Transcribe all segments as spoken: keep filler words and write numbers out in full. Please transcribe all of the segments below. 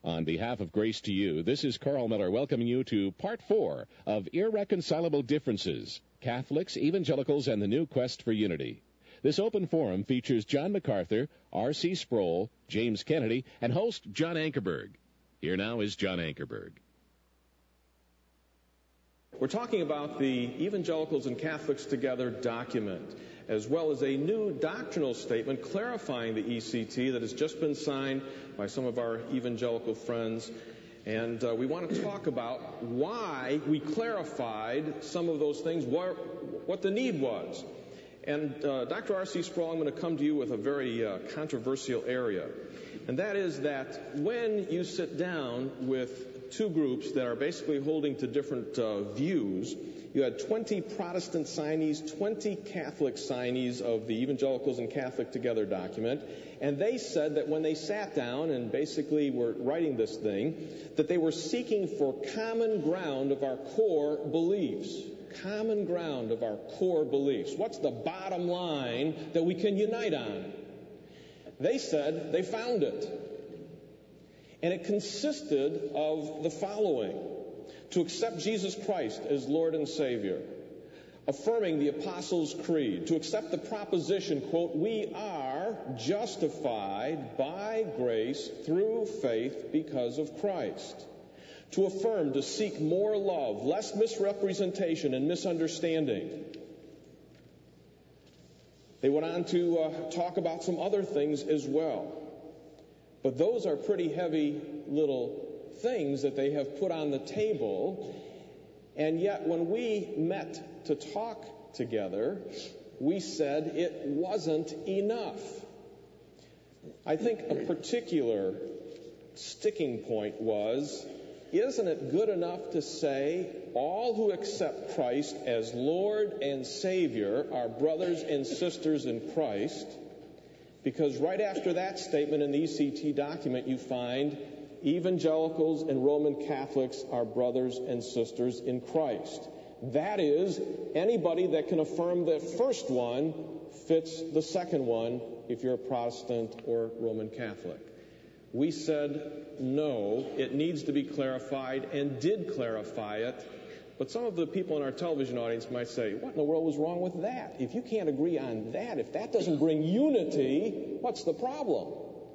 On behalf of Grace to You, this is Carl Miller welcoming you to Part four of Irreconcilable Differences, Catholics, Evangelicals, and the New Quest for Unity. This open forum features John MacArthur, R C Sproul, James Kennedy, and host John Ankerberg. Here now is John Ankerberg. We're talking about the Evangelicals and Catholics Together document, as well as a new doctrinal statement clarifying the E C T that has just been signed by some of our evangelical friends. And uh, we want to talk about why we clarified some of those things, what, what the need was. And uh, Doctor R C Sproul, I'm going to come to you with a very uh, controversial area. And that is that when you sit down with two groups that are basically holding to different uh, views, you had twenty Protestant signees, twenty Catholic signees of the Evangelicals and Catholic Together document, and they said that when they sat down and basically were writing this thing, that they were seeking for common ground of our core beliefs. Common ground of our core beliefs. What's the bottom line that we can unite on? They said they found it. And it consisted of the following: to accept Jesus Christ as Lord and Savior, affirming the Apostles' Creed, to accept the proposition, quote, we are justified by grace through faith because of Christ, to affirm to seek more love, less misrepresentation and misunderstanding. They went on to uh, talk about some other things as well. But those are pretty heavy little things that they have put on the table. And yet when we met to talk together, we said it wasn't enough. I think a particular sticking point was, isn't it good enough to say all who accept Christ as Lord and Savior are brothers and sisters in Christ? Because right after that statement in the E C T document, you find evangelicals and Roman Catholics are brothers and sisters in Christ. That is, anybody that can affirm the first one fits the second one if you're a Protestant or Roman Catholic. We said, no, it needs to be clarified, and did clarify it. But some of the people in our television audience might say, what in the world was wrong with that? If you can't agree on that, if that doesn't bring unity, what's the problem?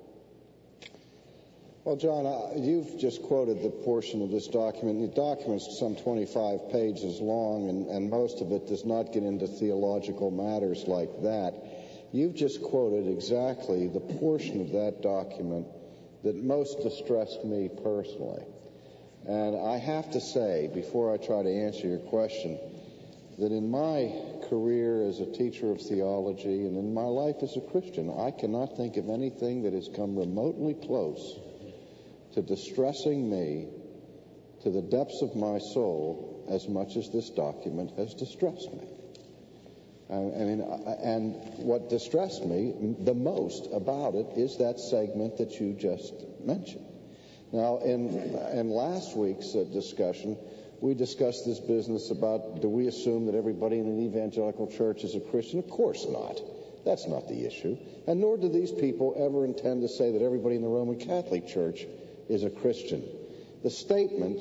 Well, John, uh, you've just quoted the portion of this document. The document's some twenty-five pages long, and, and most of it does not get into theological matters like that. You've just quoted exactly the portion of that document that most distressed me personally. And I have to say, before I try to answer your question, that in my career as a teacher of theology and in my life as a Christian, I cannot think of anything that has come remotely close to distressing me to the depths of my soul as much as this document has distressed me. I mean, and what distressed me the most about it is that segment that you just mentioned. Now, in, in last week's uh, discussion, we discussed this business about, do we assume that everybody in an evangelical church is a Christian? Of course not. That's not the issue. And nor do these people ever intend to say that everybody in the Roman Catholic Church is a Christian. The statement,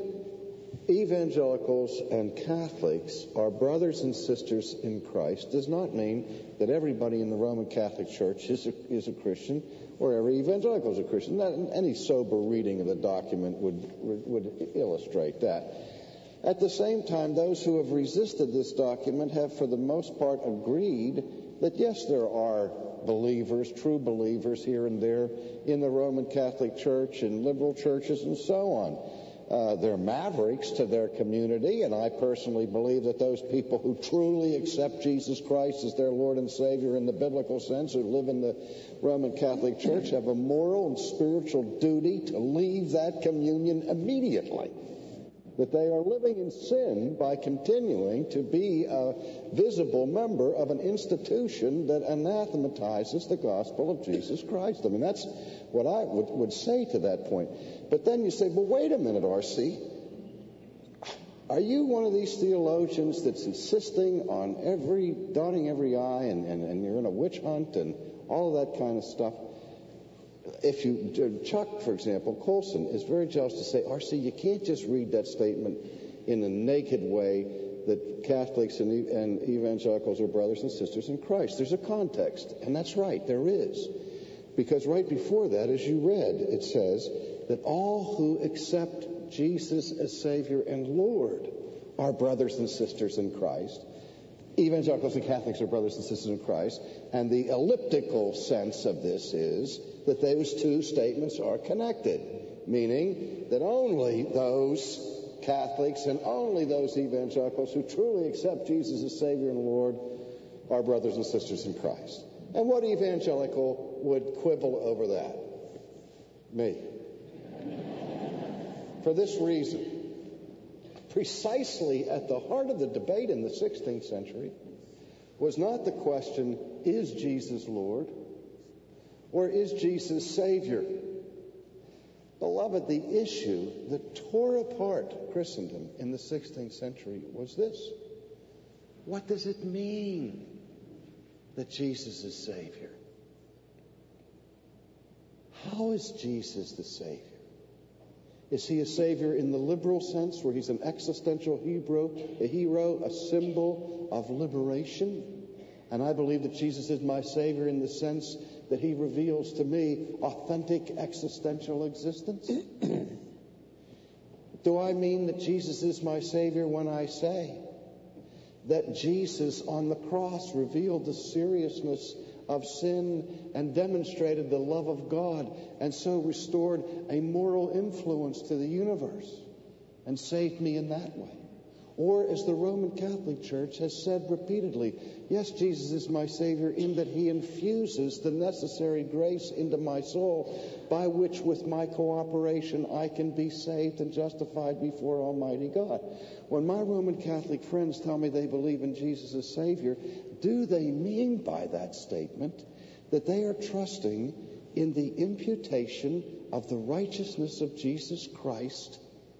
evangelicals and Catholics are brothers and sisters in Christ, does not mean that everybody in the Roman Catholic Church is a, is a Christian, or every evangelical is a Christian. That, any sober reading of the document would, would, would illustrate that. At the same time, those who have resisted this document have, for the most part, agreed that, yes, there are believers, true believers here and there in the Roman Catholic Church and liberal churches and so on. Uh, they're mavericks to their community, and I personally believe that those people who truly accept Jesus Christ as their Lord and Savior in the biblical sense, who live in the Roman Catholic Church, have a moral and spiritual duty to leave that communion immediately. That they are living in sin by continuing to be a visible member of an institution that anathematizes the gospel of Jesus Christ. I mean, that's what I would, would say to that point. But then you say, well, wait a minute, R C. Are you one of these theologians that's insisting on every, dotting every I, and, and, and you're in a witch hunt and all of that kind of stuff? if you, Chuck, for example, Colson is very jealous to say, R C, you can't just read that statement in a naked way that Catholics and, and evangelicals are brothers and sisters in Christ. There's a context, and that's right, there is. Because right before that, as you read, it says that all who accept Jesus as Savior and Lord are brothers and sisters in Christ. Evangelicals and Catholics are brothers and sisters in Christ. And the elliptical sense of this is that those two statements are connected, meaning that only those Catholics and only those evangelicals who truly accept Jesus as Savior and Lord are brothers and sisters in Christ. And what evangelical would quibble over that? Me. For this reason, precisely at the heart of the debate in the sixteenth century was not the question, is Jesus Lord? Or is Jesus Savior? Beloved, the issue that tore apart Christendom in the sixteenth century was this. What does it mean that Jesus is Savior? How is Jesus the Savior? Is he a Savior in the liberal sense, where he's an existential hero, a hero, a symbol of liberation? And I believe that Jesus is my Savior in the sense that he reveals to me authentic existential existence? Do I mean that Jesus is my Savior when I say that Jesus on the cross revealed the seriousness of sin and demonstrated the love of God and so restored a moral influence to the universe and saved me in that way? Or, as the Roman Catholic Church has said repeatedly, yes, Jesus is my Savior in that he infuses the necessary grace into my soul by which, with my cooperation, I can be saved and justified before Almighty God. When my Roman Catholic friends tell me they believe in Jesus as Savior, do they mean by that statement that they are trusting in the imputation of the righteousness of Jesus Christ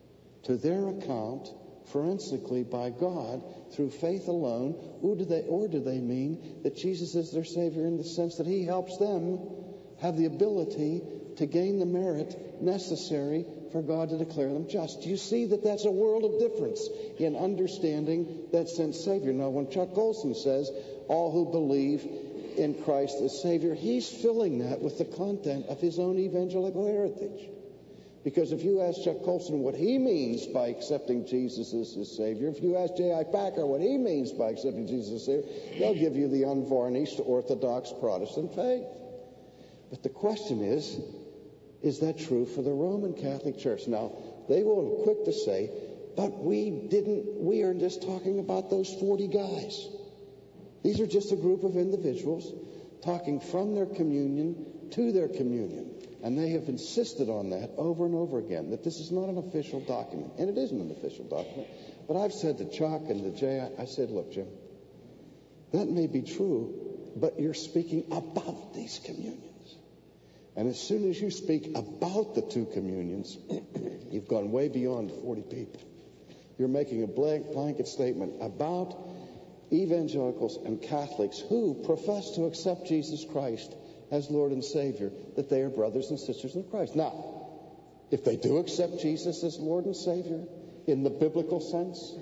to their account forensically by God through faith alone, or do they, or do they mean that Jesus is their Savior in the sense that he helps them have the ability to gain the merit necessary for God to declare them just? Do you see that that's a world of difference in understanding that sense Savior? Now, when Chuck Colson says all who believe in Christ as Savior, he's filling that with the content of his own evangelical heritage. Because if you ask Chuck Colson what he means by accepting Jesus as his Savior, if you ask J I Packer what he means by accepting Jesus as Savior, they'll give you the unvarnished Orthodox Protestant faith. But the question is, is that true for the Roman Catholic Church? Now, they will be quick to say, but we didn't, we are just talking about those forty guys. These are just a group of individuals talking from their communion to their communion. And they have insisted on that over and over again, that this is not an official document. And it isn't an official document. But I've said to Chuck and to Jay, I said, look, Jim, that may be true, but you're speaking about these communions. And as soon as you speak about the two communions, you've gone way beyond forty people. You're making a blank, blanket statement about evangelicals and Catholics who profess to accept Jesus Christ as Lord and Savior, that they are brothers and sisters in Christ. Now, if they do accept Jesus as Lord and Savior in the biblical sense,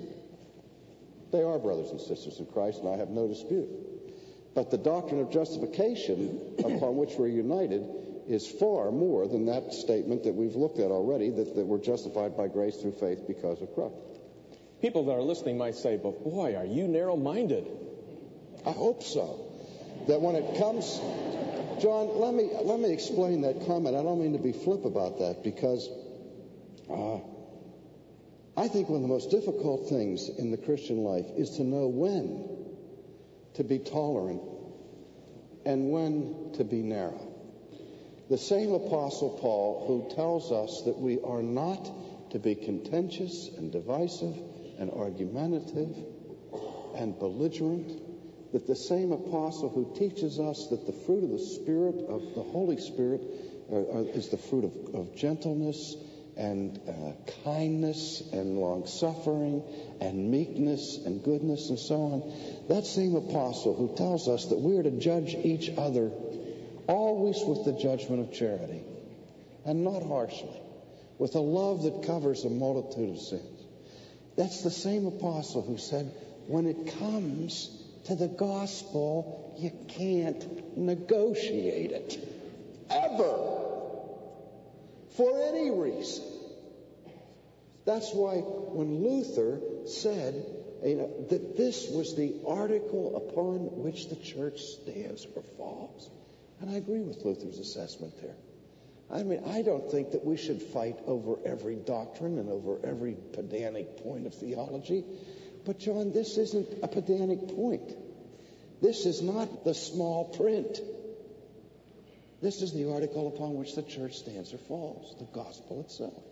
they are brothers and sisters in Christ, and I have no dispute. But the doctrine of justification upon which we're united is far more than that statement that we've looked at already, that, that we're justified by grace through faith because of Christ. People that are listening might say, but boy, are you narrow-minded. I hope so. That when it comes... John, let me let me explain that comment. I don't mean to be flip about that, because uh, I think one of the most difficult things in the Christian life is to know when to be tolerant and when to be narrow. The same Apostle Paul who tells us that we are not to be contentious and divisive and argumentative and belligerent, that the same apostle who teaches us that the fruit of the Spirit, of the Holy Spirit, uh, uh, is the fruit of, of gentleness and uh, kindness and long-suffering and meekness and goodness and so on. That same apostle who tells us that we are to judge each other always with the judgment of charity, and not harshly, with a love that covers a multitude of sins. That's the same apostle who said, when it comes to the gospel, you can't negotiate it. Ever. For any reason. That's why when Luther said, you know, that this was the article upon which the church stands or falls. And I agree with Luther's assessment there. I mean, I don't think that we should fight over every doctrine and over every pedantic point of theology. But, John, this isn't a pedantic point. This is not the small print. This is the article upon which the church stands or falls, the gospel itself.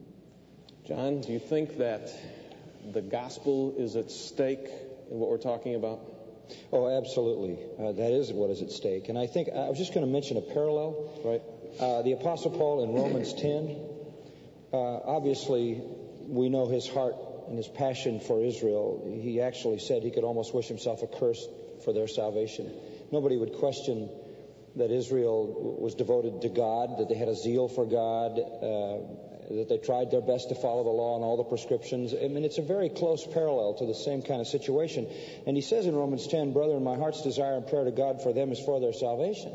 John, do you think that the gospel is at stake in what we're talking about? Oh, absolutely. Uh, that is what is at stake. And I think I was just going to mention a parallel. Right. Uh, the Apostle Paul in Romans ten, uh, obviously we know his heart and his passion for Israel. He actually said he could almost wish himself accursed for their salvation. Nobody would question that Israel was devoted to God, that they had a zeal for God, uh, that they tried their best to follow the law and all the prescriptions. I mean, it's a very close parallel to the same kind of situation. And he says in Romans ten, "Brethren, my heart's desire and prayer to God for them is for their salvation."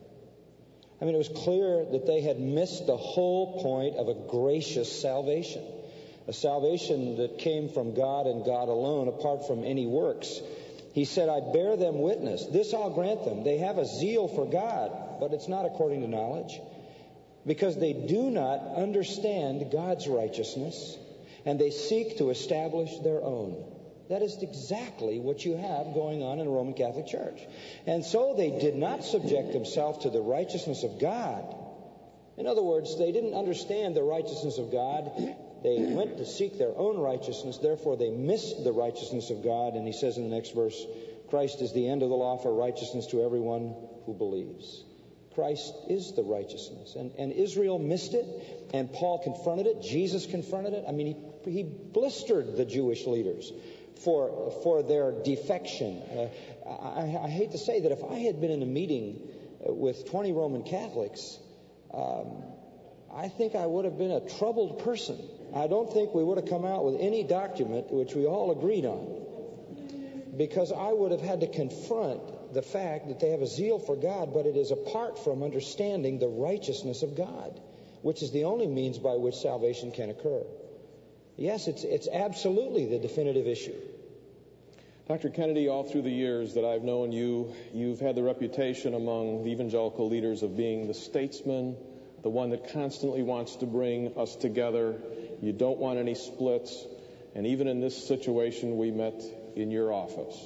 I mean, it was clear that they had missed the whole point of a gracious salvation, a salvation that came from God and God alone, apart from any works. He said, "I bear them witness. This I'll grant them. They have a zeal for God, but it's not according to knowledge, because they do not understand God's righteousness, and they seek to establish their own." That is exactly what you have going on in the Roman Catholic Church. And so they did not subject themselves to the righteousness of God. In other words, they didn't understand the righteousness of God. They went to seek their own righteousness. Therefore, they missed the righteousness of God. And he says in the next verse, "Christ is the end of the law for righteousness to everyone who believes." Christ is the righteousness. And, and Israel missed it, and Paul confronted it. Jesus confronted it. I mean, he, he blistered the Jewish leaders for for their defection. Uh, I, I hate to say that if I had been in a meeting with twenty Roman Catholics, um, I think I would have been a troubled person. I don't think we would have come out with any document which we all agreed on, because I would have had to confront the fact that they have a zeal for God, but it is apart from understanding the righteousness of God, which is the only means by which salvation can occur. Yes, it's it's absolutely the definitive issue. Doctor Kennedy, all through the years that I've known you, you've had the reputation among the evangelical leaders of being the statesman, the one that constantly wants to bring us together. You don't want any splits. And even in this situation, we met in your office.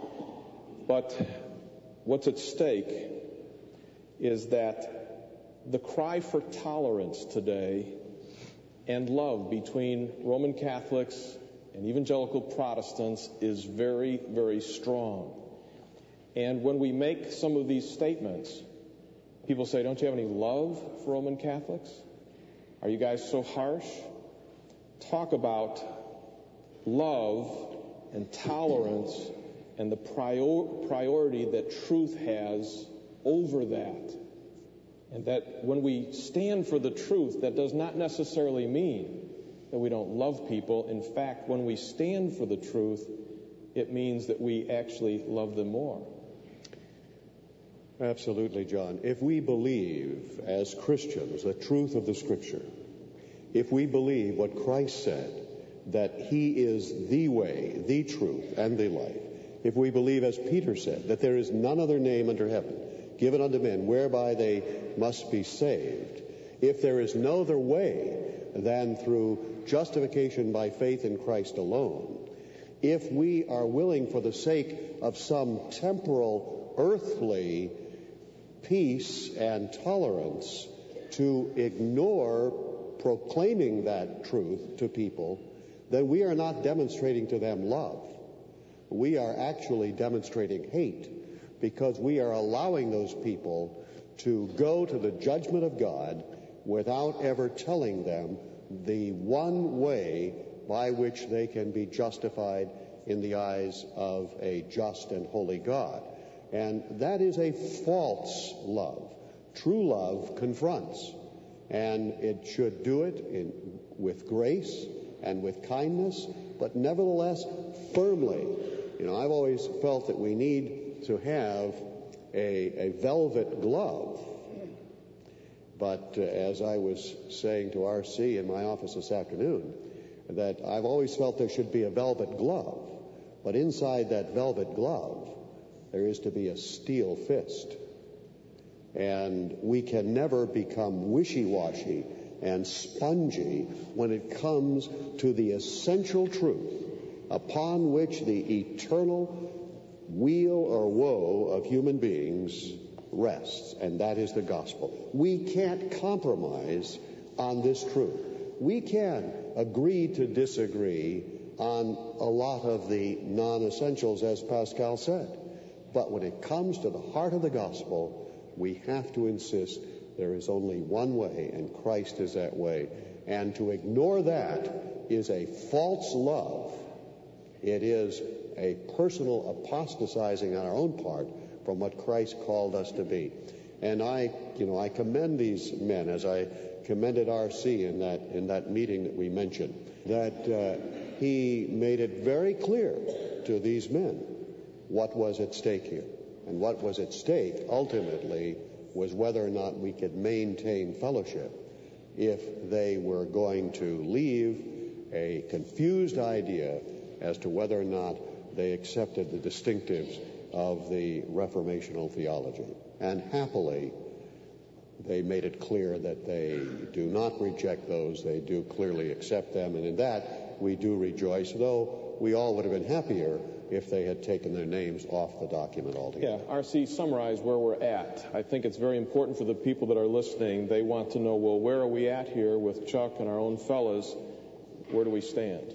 But what's at stake is that the cry for tolerance today and love between Roman Catholics and evangelical Protestants is very, very strong. And when we make some of these statements, people say, "Don't you have any love for Roman Catholics? Are you guys so harsh?" Talk about love and tolerance and the prior- priority that truth has over that. And that when we stand for the truth, that does not necessarily mean that we don't love people. In fact, when we stand for the truth, it means that we actually love them more. Absolutely, John. If we believe as Christians the truth of the Scripture, if we believe what Christ said, that he is the way, the truth, and the life, if we believe, as Peter said, that there is none other name under heaven given unto men whereby they must be saved, if there is no other way than through justification by faith in Christ alone, if we are willing, for the sake of some temporal, earthly peace and tolerance, to ignore proclaiming that truth to people, then we are not demonstrating to them love. We are actually demonstrating hate, because we are allowing those people to go to the judgment of God without ever telling them the one way by which they can be justified in the eyes of a just and holy God. And that is a false love. True love confronts, and it should do it in, with grace and with kindness, but nevertheless firmly. You know, I've always felt that we need to have a, a velvet glove. But uh, as I was saying to R C in my office this afternoon, that I've always felt there should be a velvet glove. But inside that velvet glove, there is to be a steel fist. And we can never become wishy-washy and spongy when it comes to the essential truth upon which the eternal weal or woe of human beings rests, and that is the gospel. We can't compromise on this truth. We can agree to disagree on a lot of the non-essentials, as Pascal said. But when it comes to the heart of the gospel, we have to insist there is only one way, and Christ is that way. And to ignore that is a false love. It is a personal apostatizing on our own part from what Christ called us to be. And I, you know, I commend these men, as I commended R C in that in that meeting that we mentioned, that uh, he made it very clear to these men what was at stake here. And what was at stake, ultimately, was whether or not we could maintain fellowship if they were going to leave a confused idea as to whether or not they accepted the distinctives of the Reformational theology. And happily, they made it clear that they do not reject those. They do clearly accept them. And in that, we do rejoice, though we all would have been happier if they had taken their names off the document altogether. Yeah, R C, summarize where we're at. I think it's very important for the people that are listening. They want to know, well, where are we at here with Chuck and our own fellows? Where do we stand?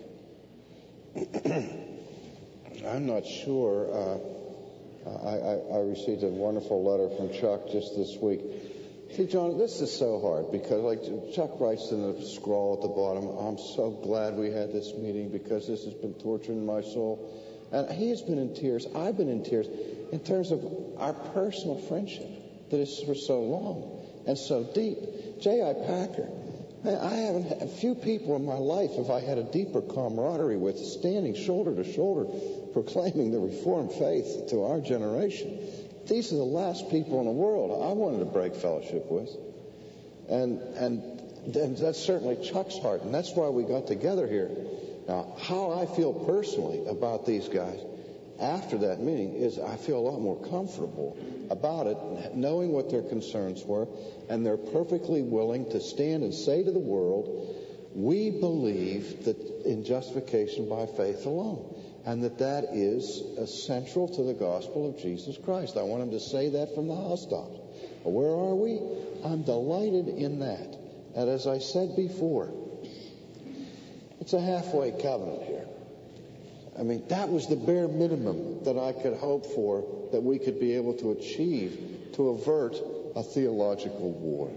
I'm not sure. Uh, I, I, I received a wonderful letter from Chuck just this week. See, John, this is so hard because, like Chuck writes in the scroll at the bottom, I'm so glad we had this meeting because this has been torturing my soul. And he has been in tears. I've been in tears in terms of our personal friendship that is for so long and so deep. J I. Packer, man, I haven't had a few people in my life have I had a deeper camaraderie with, standing shoulder to shoulder, proclaiming the Reformed faith to our generation. These are the last people in the world I wanted to break fellowship with. And, and, and that's certainly Chuck's heart, and that's why we got together here. Now, how I feel personally about these guys after that meeting is I feel a lot more comfortable about it, knowing what their concerns were, and they're perfectly willing to stand and say to the world, we believe that in justification by faith alone, and that that is essential to the gospel of Jesus Christ. I want them to say that from the housetops. Where are we? I'm delighted in that. And as I said before, it's a halfway covenant here. I mean, that was the bare minimum that I could hope for, that we could be able to achieve to avert a theological war.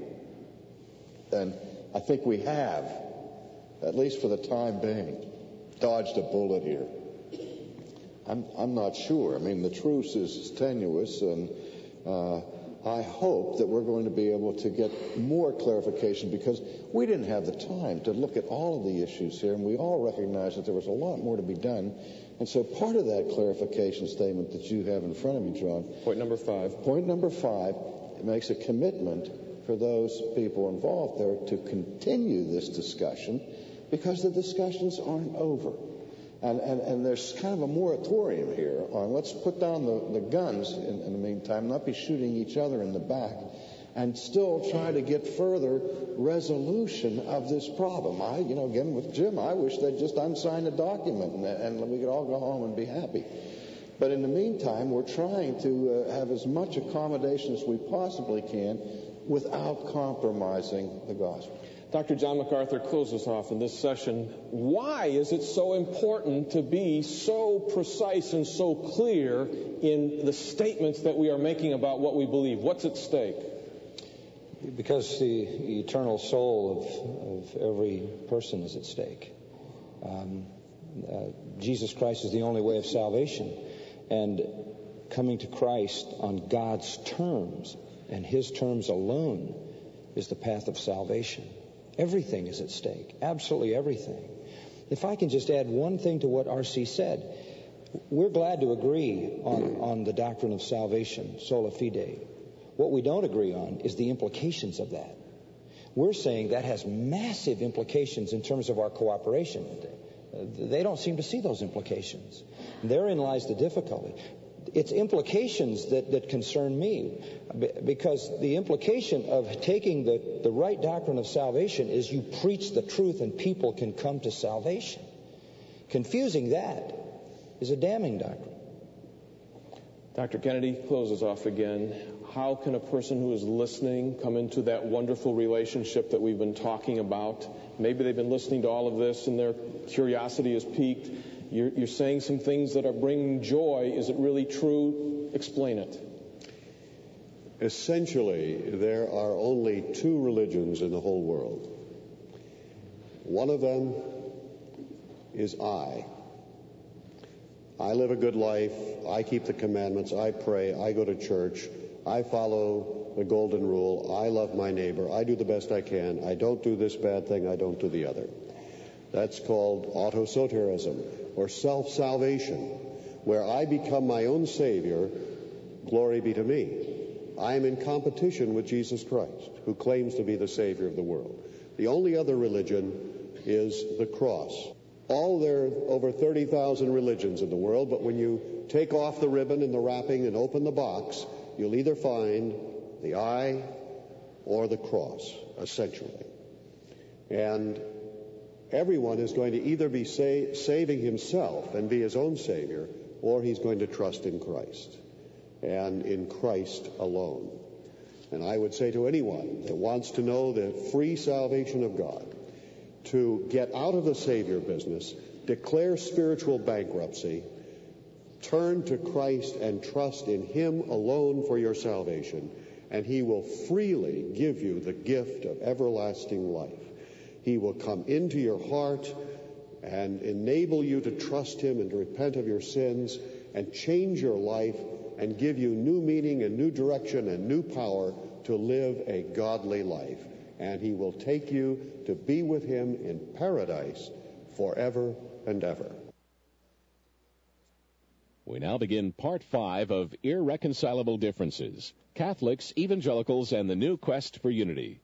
And I think we have, at least for the time being, dodged a bullet here. I'm, I'm not sure. I mean, the truce is tenuous, and uh, I hope that we're going to be able to get more clarification, because we didn't have the time to look at all of the issues here, and we all recognize that there was a lot more to be done. And so part of that clarification statement that you have in front of you, John. Point number five. Point number five, it makes a commitment for those people involved there to continue this discussion, because the discussions aren't over. And, and, and there's kind of a moratorium here on let's put down the, the guns in, in the meantime, not be shooting each other in the back, and still try to get further resolution of this problem. I, you know, again, with Jim, I wish they'd just unsign the document and, and we could all go home and be happy. But in the meantime, we're trying to uh, have as much accommodation as we possibly can without compromising the gospel. Doctor John MacArthur, close us off in this session. Why is it so important to be so precise and so clear in the statements that we are making about what we believe? What's at stake? Because the eternal soul of, of every person is at stake. Um, uh, Jesus Christ is the only way of salvation. And coming to Christ on God's terms and His terms alone is the path of salvation. Everything is at stake, absolutely everything. If I can just add one thing to what R C said, we're glad to agree on, on the doctrine of salvation, sola fide. What we don't agree on is the implications of that. We're saying that has massive implications in terms of our cooperation. They don't seem to see those implications. Therein lies the difficulty. It's implications that, that concern me, because the implication of taking the, the right doctrine of salvation is you preach the truth and people can come to salvation. Confusing that is a damning doctrine. Doctor Kennedy closes off again. How can a person who is listening come into that wonderful relationship that we've been talking about? Maybe they've been listening to all of this and their curiosity is piqued. You're, you're saying some things that are bringing joy. Is it really true? Explain it. Essentially, there are only two religions in the whole world. One of them is I. I live a good life. I keep the commandments. I pray. I go to church. I follow the golden rule. I love my neighbor. I do the best I can. I don't do this bad thing. I don't do the other. That's called autosoterism, or self-salvation, where I become my own Savior. Glory be to me. I am in competition with Jesus Christ, who claims to be the Savior of the world. The only other religion is the cross. All there are over thirty thousand religions in the world, but when you take off the ribbon and the wrapping and open the box, you'll either find the I or the cross, essentially. And everyone is going to either be sa- saving himself and be his own Savior, or he's going to trust in Christ, and in Christ alone. And I would say to anyone that wants to know the free salvation of God, to get out of the Savior business, declare spiritual bankruptcy, turn to Christ and trust in Him alone for your salvation, and He will freely give you the gift of everlasting life. He will come into your heart and enable you to trust Him and to repent of your sins and change your life and give you new meaning and new direction and new power to live a godly life. And He will take you to be with Him in paradise forever and ever. We now begin part five of Irreconcilable Differences: Catholics, Evangelicals, and the New Quest for Unity.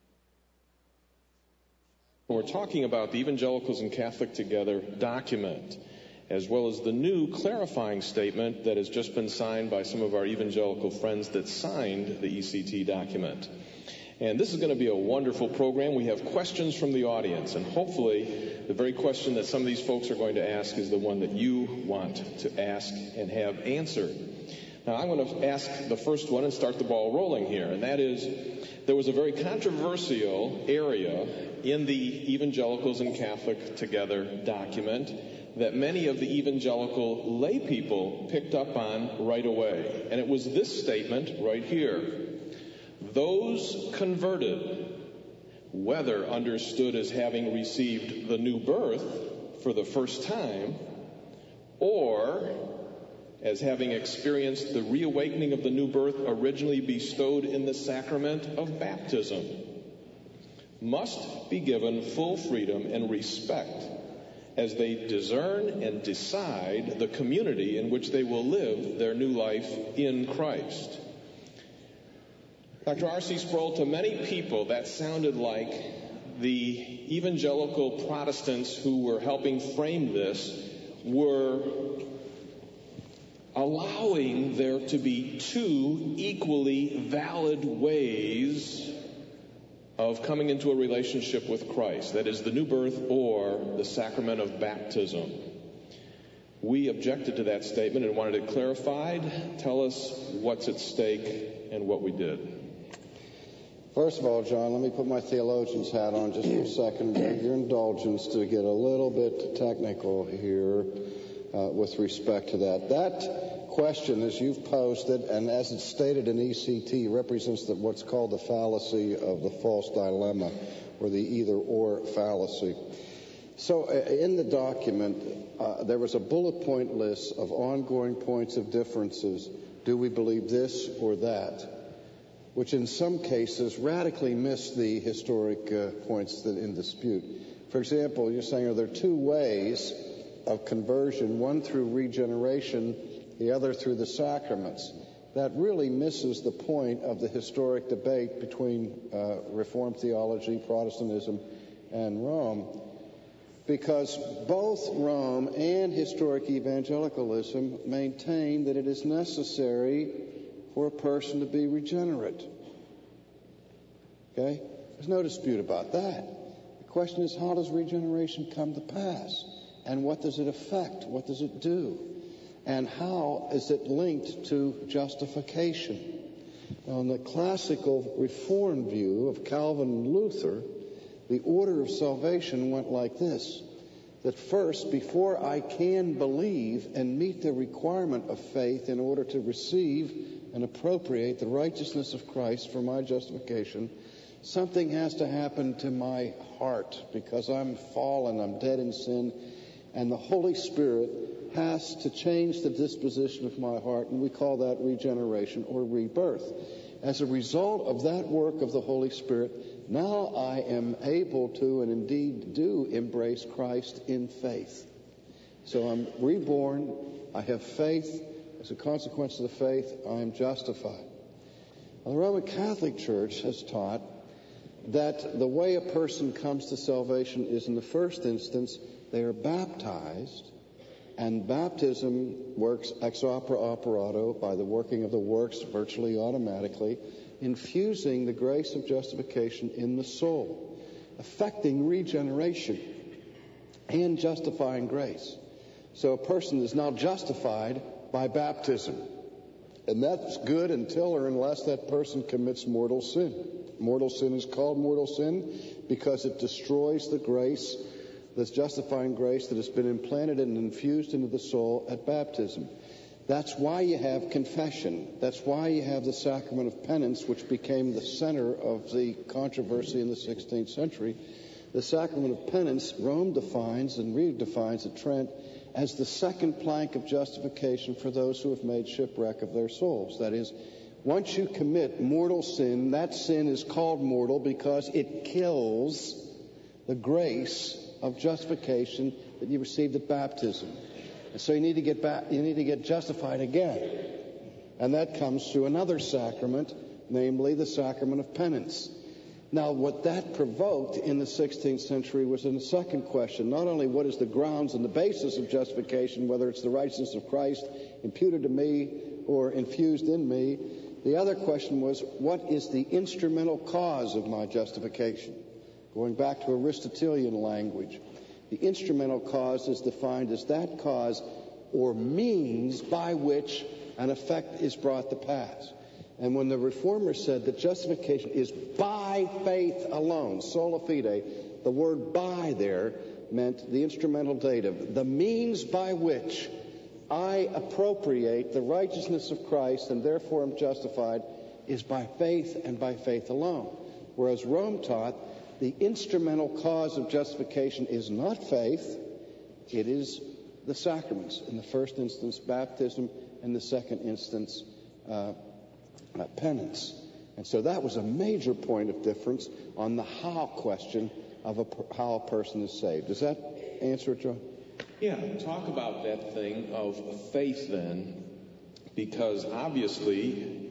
We're talking about the Evangelicals and Catholic Together document, as well as the new clarifying statement that has just been signed by some of our evangelical friends that signed the E C T document. And this is going to be a wonderful program. We have questions from the audience, and hopefully the very question that some of these folks are going to ask is the one that you want to ask and have answered. Now, I'm going to ask the first one and start the ball rolling here, and that is, there was a very controversial area in the Evangelicals and Catholic Together document that many of the evangelical lay people picked up on right away. And it was this statement right here: those converted, whether understood as having received the new birth for the first time, or as having experienced the reawakening of the new birth originally bestowed in the sacrament of baptism, must be given full freedom and respect as they discern and decide the community in which they will live their new life in Christ. Doctor R C Sproul, to many people that sounded like the evangelical Protestants who were helping frame this were allowing there to be two equally valid ways of coming into a relationship with Christ. That is, the new birth or the sacrament of baptism. We objected to that statement and wanted it clarified. Tell us what's at stake and what we did. First of all, John, let me put my theologian's hat on just for a second. Your indulgence to get a little bit technical here uh, with respect to that. That question, as you've posted, and as it's stated in E C T, represents the, what's called the fallacy of the false dilemma, or the either-or fallacy. So uh, in the document, uh, there was a bullet point list of ongoing points of differences Do we believe this or that? Which in some cases radically miss the historic uh, points that in dispute. For example, you're saying, are there two ways of conversion, one through regeneration, the other through the sacraments? That really misses the point of the historic debate between uh, Reformed theology, Protestantism, and Rome, because both Rome and historic evangelicalism maintain that it is necessary for a person to be regenerate. Okay? There's no dispute about that. The question is, how does regeneration come to pass? And what does it affect? What does it do? And how is it linked to justification? Now, in the classical Reformed view of Calvin and Luther, the order of salvation went like this: that first, before I can believe and meet the requirement of faith in order to receive and appropriate the righteousness of Christ for my justification, something has to happen to my heart, because I'm fallen, I'm dead in sin, and the Holy Spirit has to change the disposition of my heart, and we call that regeneration or rebirth. As a result of that work of the Holy Spirit, now I am able to, and indeed do, embrace Christ in faith. So I'm reborn, I have faith. As a consequence of the faith, I am justified. Now, the Roman Catholic Church has taught that the way a person comes to salvation is, in the first instance, they are baptized, and baptism works ex opere operato, by the working of the works virtually automatically, infusing the grace of justification in the soul, affecting regeneration and justifying grace. So a person is now justified by baptism. And that's good until or unless that person commits mortal sin. Mortal sin is called mortal sin because it destroys the grace, this justifying grace that has been implanted and infused into the soul at baptism. That's why you have confession. That's why you have the sacrament of penance, which became the center of the controversy in the sixteenth century. The sacrament of penance, Rome defines and redefines at Trent as the second plank of justification for those who have made shipwreck of their souls. That is, once you commit mortal sin, that sin is called mortal because it kills the grace of justification that you received at baptism. And so you need to get back, you need to get justified again. And that comes through another sacrament, namely the sacrament of penance. Now, what that provoked in the sixteenth century was in the second question, not only what is the grounds and the basis of justification, whether it's the righteousness of Christ imputed to me or infused in me, the other question was, what is the instrumental cause of my justification? Going back to Aristotelian language, the instrumental cause is defined as that cause or means by which an effect is brought to pass. And when the Reformers said that justification is by faith alone, sola fide, the word by there meant the instrumental dative, the means by which I appropriate the righteousness of Christ and therefore am justified is by faith and by faith alone. Whereas Rome taught the instrumental cause of justification is not faith, it is the sacraments. In the first instance, baptism, in the second instance, uh, uh, penance. And so that was a major point of difference on the how question of a, how a person is saved. Does that answer it, John? Yeah, talk about that thing of faith then, because obviously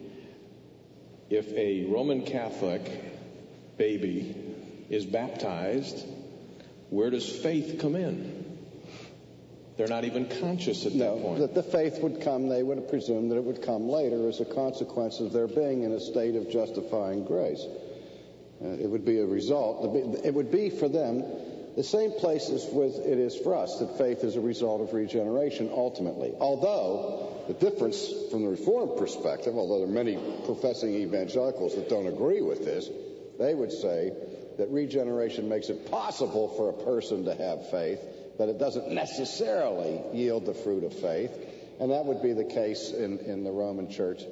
if a Roman Catholic baby is baptized, where does faith come in? They're not even conscious at no, that point. No, the, the faith would come, they would have presumed that it would come later as a consequence of their being in a state of justifying grace. Uh, it would be a result. It would be for them the same place as with it is for us, that faith is a result of regeneration ultimately. Although the difference from the Reformed perspective, although there are many professing evangelicals that don't agree with this, they would say that regeneration makes it possible for a person to have faith, but it doesn't necessarily yield the fruit of faith. And that would be the case in, in the Roman Church.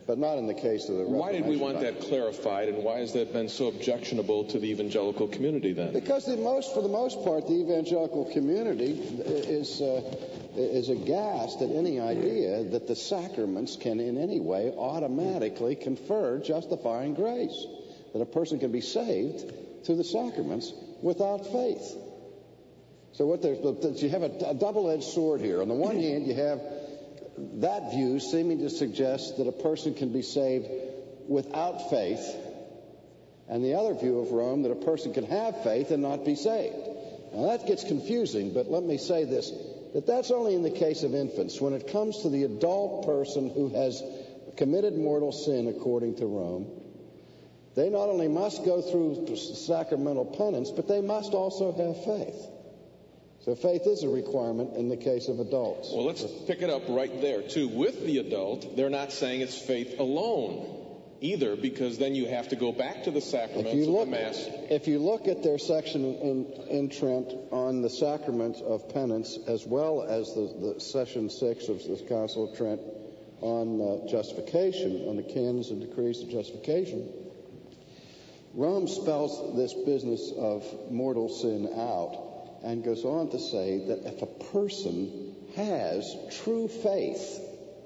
but not in the case of the Reformation. Why did we want that clarified, and why has that been so objectionable to the evangelical community then? Because the most, for the most part, the evangelical community is uh, is aghast at any idea that the sacraments can in any way automatically confer justifying grace, that a person can be saved through the sacraments without faith. So what there's, you have a, a double-edged sword here. On the one hand, you have that view seeming to suggest that a person can be saved without faith, and the other view of Rome that a person can have faith and not be saved. Now that gets confusing, but let me say this, that that's only in the case of infants. When it comes to the adult person who has committed mortal sin according to Rome, they not only must go through sacramental penance, but they must also have faith. So faith is a requirement in the case of adults. Well, let's pick it up right there, too. With the adult, they're not saying it's faith alone either, because then you have to go back to the sacraments of the Mass. If you look at their section in, in Trent on the sacrament of penance, as well as the, the session six of the Council of Trent on uh, justification, on the canons and decrees of justification, Rome spells this business of mortal sin out and goes on to say that if a person has true faith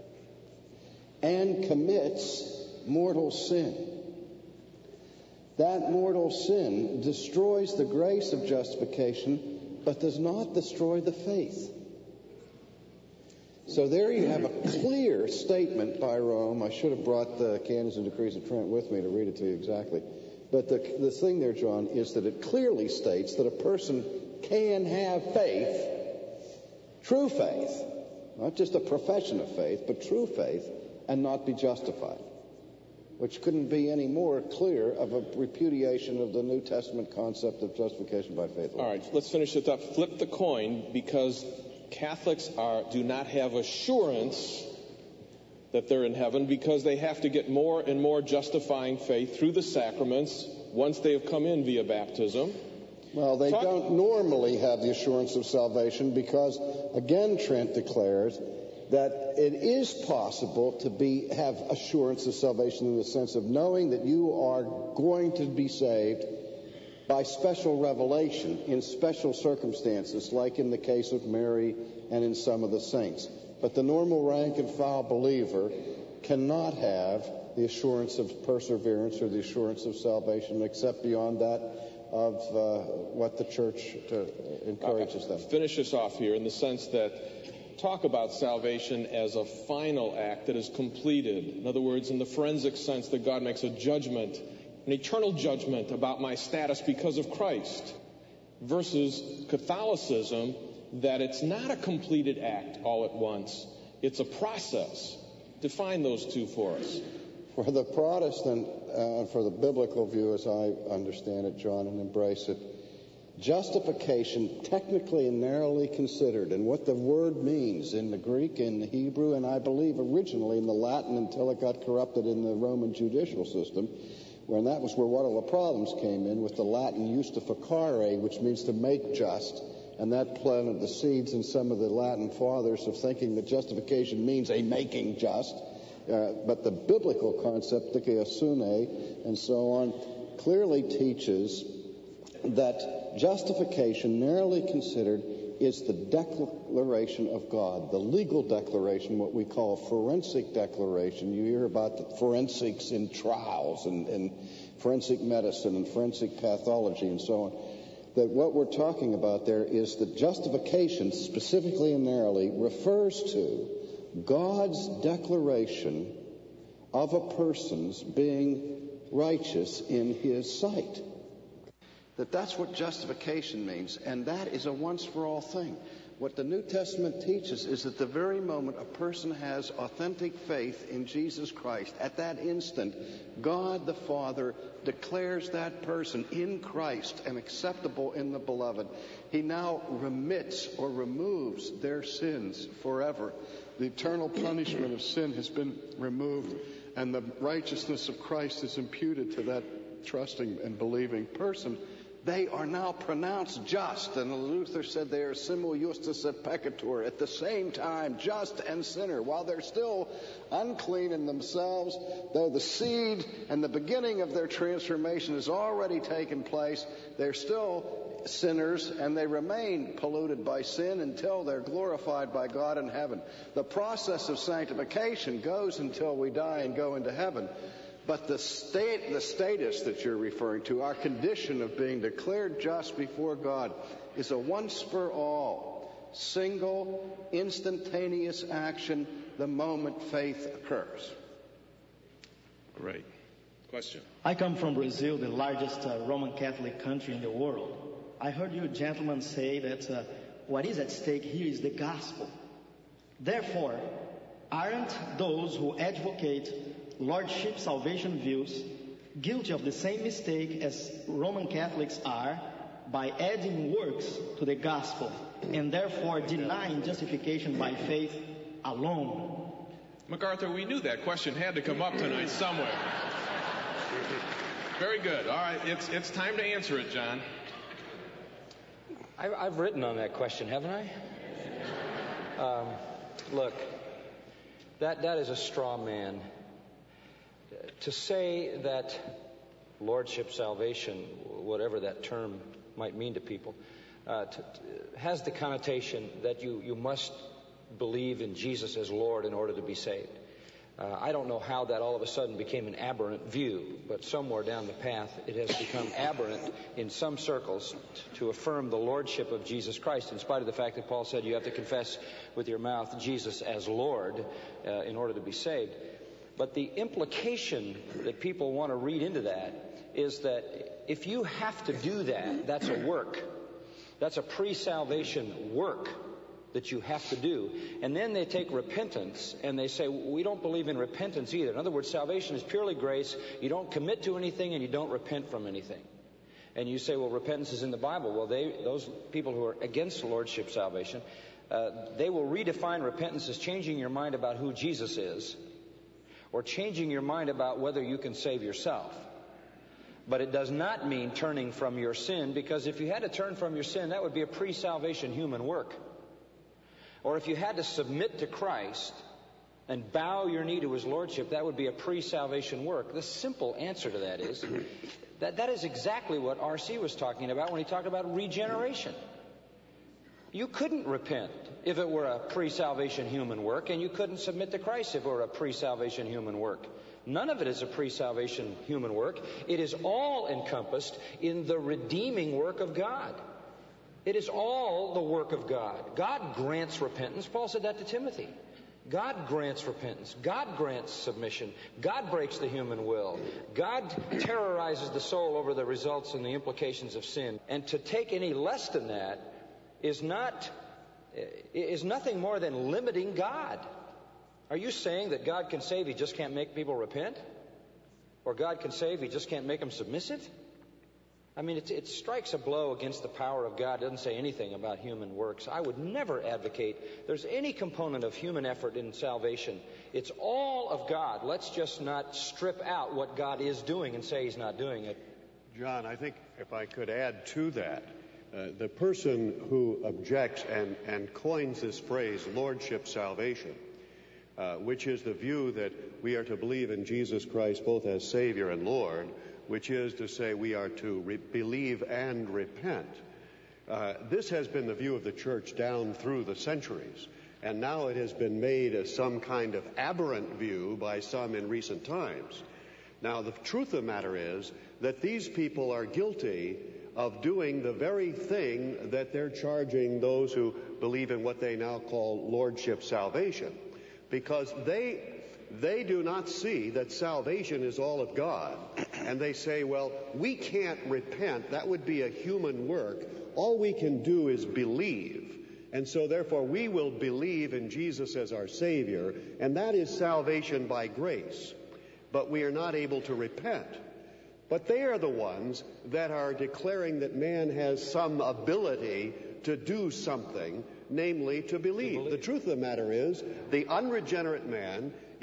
and commits mortal sin, that mortal sin destroys the grace of justification, but does not destroy the faith. So there you have a clear statement by Rome. I should have brought the Canons and Decrees of Trent with me to read it to you exactly. But the, the thing there, John, is that it clearly states that a person can have faith, true faith, not just a profession of faith, but true faith, and not be justified, which couldn't be any more clear of a repudiation of the New Testament concept of justification by faith alone. All right, let's finish this up. Flip the coin, because Catholics are do not have assurance that they're in heaven, because they have to get more and more justifying faith through the sacraments once they have come in via baptism. Well, they Talk- don't normally have the assurance of salvation because, again, Trent declares that it is possible to be have assurance of salvation in the sense of knowing that you are going to be saved by special revelation in special circumstances, like in the case of Mary and in some of the saints. But the normal rank and file believer cannot have the assurance of perseverance or the assurance of salvation except beyond that of uh, what the church uh, encourages them. Finish this off here in the sense that talk about salvation as a final act that is completed. In other words, in the forensic sense that God makes a judgment, an eternal judgment about my status because of Christ, versus Catholicism, that it's not a completed act all at once. It's a process. Define those two for us. For the Protestant, uh, for the biblical view, as I understand it, John, and embrace it, justification, technically and narrowly considered, and what the word means in the Greek and the Hebrew, and I believe originally in the Latin until it got corrupted in the Roman judicial system, when that was where one of the problems came in with the Latin justificare, which means to make just, and that planted the seeds in some of the Latin fathers of thinking that justification means a making just. Uh, but the biblical concept, dikaiosune, and so on, clearly teaches that justification, narrowly considered, is the declaration of God, the legal declaration, what we call forensic declaration. You hear about the forensics in trials and, and forensic medicine and forensic pathology and so on. That what we're talking about there is that justification, specifically and narrowly, refers to God's declaration of a person's being righteous in his sight. That that's what justification means, and that is a once-for-all thing. What the New Testament teaches is that the very moment a person has authentic faith in Jesus Christ, at that instant, God the Father declares that person in Christ and acceptable in the Beloved. He now remits or removes their sins forever. The eternal punishment of sin has been removed, and the righteousness of Christ is imputed to that trusting and believing person. They are now pronounced just. And Luther said they are simul justus et peccator, at the same time just and sinner. While they're still unclean in themselves, though the seed and the beginning of their transformation has already taken place, they're still sinners, and they remain polluted by sin until they're glorified by God in heaven. The process of sanctification goes until we die and go into heaven. But the state, the status that you're referring to, our condition of being declared just before God, is a once-for-all, single, instantaneous action the moment faith occurs. Great. Question. I come from Brazil, the largest uh, Roman Catholic country in the world. I heard you gentlemen say that uh, what is at stake here is the gospel. Therefore, aren't those who advocate Lordship salvation views guilty of the same mistake as Roman Catholics are by adding works to the gospel and therefore denying justification by faith alone? MacArthur, we knew that question had to come up tonight somewhere. Very good. All right, it's it's time to answer it, John. I, I've written on that question, haven't I? Um, look, that that is a straw man. To say that Lordship salvation, whatever that term might mean to people, uh, to, to, has the connotation that you, you must believe in Jesus as Lord in order to be saved. Uh, I don't know how that all of a sudden became an aberrant view, but somewhere down the path it has become aberrant in some circles t- to affirm the Lordship of Jesus Christ, in spite of the fact that Paul said you have to confess with your mouth Jesus as Lord uh, in order to be saved. But the implication that people want to read into that is that if you have to do that, that's a work. That's a pre-salvation work that you have to do. And then they take repentance and they say, we don't believe in repentance either. In other words, salvation is purely grace. You don't commit to anything and you don't repent from anything. And you say, well, repentance is in the Bible. Well, they, those people who are against Lordship salvation, uh, they will redefine repentance as changing your mind about who Jesus is, or changing your mind about whether you can save yourself. But it does not mean turning from your sin, because if you had to turn from your sin, that would be a pre-salvation human work. Or if you had to submit to Christ and bow your knee to His Lordship, that would be a pre-salvation work. The simple answer to that is that that is exactly what R C was talking about when he talked about regeneration. You couldn't repent if it were a pre-salvation human work, and you couldn't submit to Christ if it were a pre-salvation human work. None of it is a pre-salvation human work. It is all encompassed in the redeeming work of God. It is all the work of God. God grants repentance. Paul said that to Timothy. God grants repentance. God grants submission. God breaks the human will. God terrorizes the soul over the results and the implications of sin. And to take any less than that is not is nothing more than limiting God. Are you saying that God can save, He just can't make people repent? Or God can save, He just can't make them submissive? I mean, it, it strikes a blow against the power of God. It doesn't say anything about human works. I would never advocate there's any component of human effort in salvation. It's all of God. Let's just not strip out what God is doing and say He's not doing it. John, I think if I could add to that, Uh, the person who objects and, and coins this phrase, Lordship salvation, uh, which is the view that we are to believe in Jesus Christ both as Savior and Lord, which is to say we are to re- believe and repent. Uh, this has been the view of the church down through the centuries, and now it has been made as some kind of aberrant view by some in recent times. Now, the truth of the matter is that these people are guilty of doing the very thing that they're charging those who believe in what they now call Lordship salvation, because they they do not see that salvation is all of God, and they say, well, we can't repent. That would be a human work. All we can do is believe, and so therefore we will believe in Jesus as our Savior, and that is salvation by grace, but we are not able to repent. But they are the ones that are declaring that man has some ability to do something, namely to believe. To believe. The truth of the matter is, the unregenerate man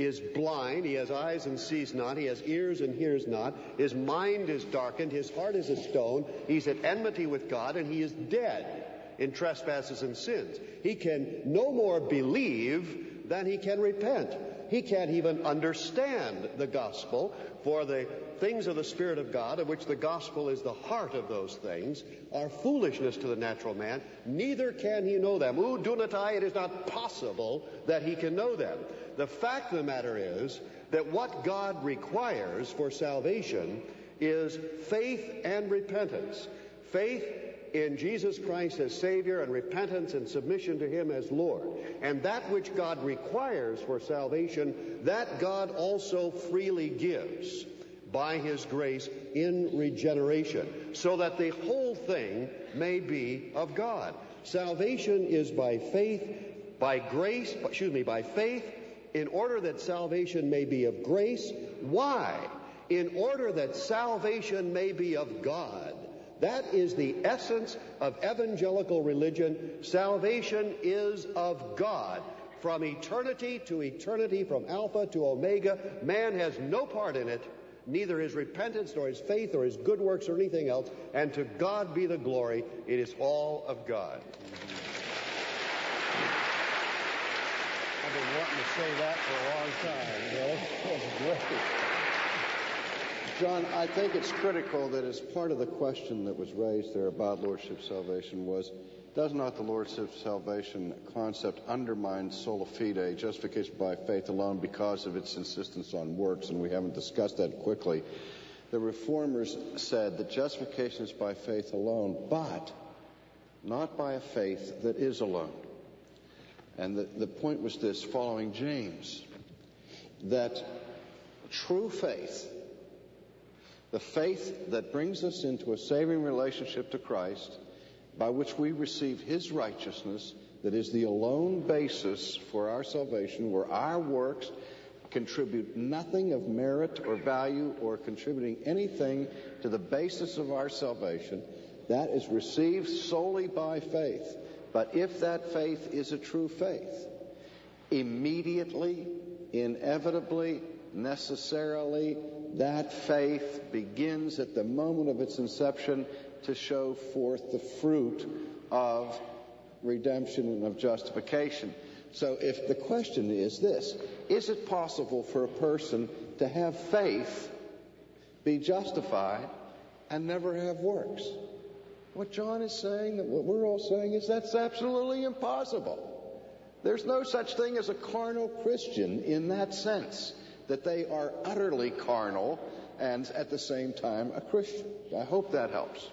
is blind. He has eyes and sees not. He has ears and hears not. His mind is darkened. His heart is a stone. He's at enmity with God, and he is dead in trespasses and sins. He can no more believe than he can repent. He can't even understand the gospel, for the things of the Spirit of God, of which the gospel is the heart of those things, are foolishness to the natural man. Neither can he know them. U dunatai, it is not possible that he can know them. The fact of the matter is that what God requires for salvation is faith and repentance. Faith in Jesus Christ as Savior, and repentance and submission to him as Lord. And that which God requires for salvation, that God also freely gives by his grace in regeneration, so that the whole thing may be of God. Salvation is by faith, by grace, excuse me, by faith, in order that salvation may be of grace. Why? In order that salvation may be of God. That is the essence of evangelical religion. Salvation is of God. From eternity to eternity, from Alpha to Omega, man has no part in it, neither his repentance nor his faith or his good works or anything else, and to God be the glory. It is all of God. I've been wanting to say that for a long time. You know, that was great. John, I think it's critical that as part of the question that was raised there about Lordship salvation was, does not the Lordship salvation concept undermine sola fide, justification by faith alone, because of its insistence on works? And we haven't discussed that quickly. The Reformers said that justification is by faith alone, but not by a faith that is alone. And the, the point was this, following James, that true faith, the faith that brings us into a saving relationship to Christ, by which we receive his righteousness, that is the alone basis for our salvation, where our works contribute nothing of merit or value or contributing anything to the basis of our salvation, that is received solely by faith. But if that faith is a true faith, immediately, inevitably, necessarily, that faith begins at the moment of its inception to show forth the fruit of redemption and of justification. So if the question is this, is it possible for a person to have faith, be justified, and never have works? What John is saying, and what we're all saying, is that's absolutely impossible. There's no such thing as a carnal Christian in that sense, that they are utterly carnal and at the same time a Christian. I hope that helps.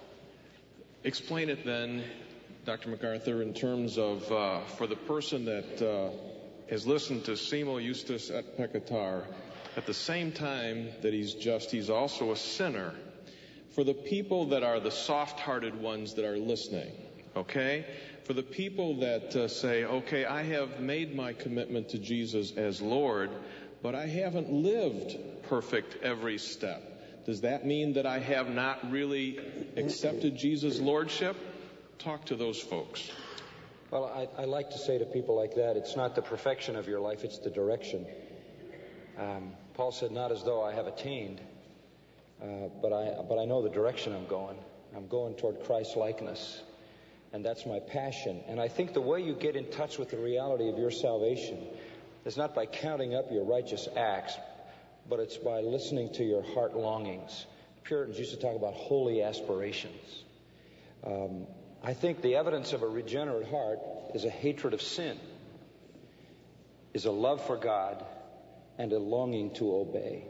Explain it then, Doctor MacArthur, in terms of uh, for the person that uh, has listened to Simo Justus et Peccator, at the same time that he's just, he's also a sinner. For the people that are the soft-hearted ones that are listening, okay? For the people that uh, say, okay, I have made my commitment to Jesus as Lord, but I haven't lived perfect every step. Does that mean that I have not really accepted Jesus' lordship? Talk to those folks. Well, I, I like to say to people like that, it's not the perfection of your life, it's the direction. Um, Paul said, not as though I have attained, uh, but I but I know the direction I'm going. I'm going toward Christ-likeness, and that's my passion. And I think the way you get in touch with the reality of your salvation is not by counting up your righteous acts, but it's by listening to your heart longings. Puritans used to talk about holy aspirations. Um, I think the evidence of a regenerate heart is a hatred of sin, is a love for God, and a longing to obey.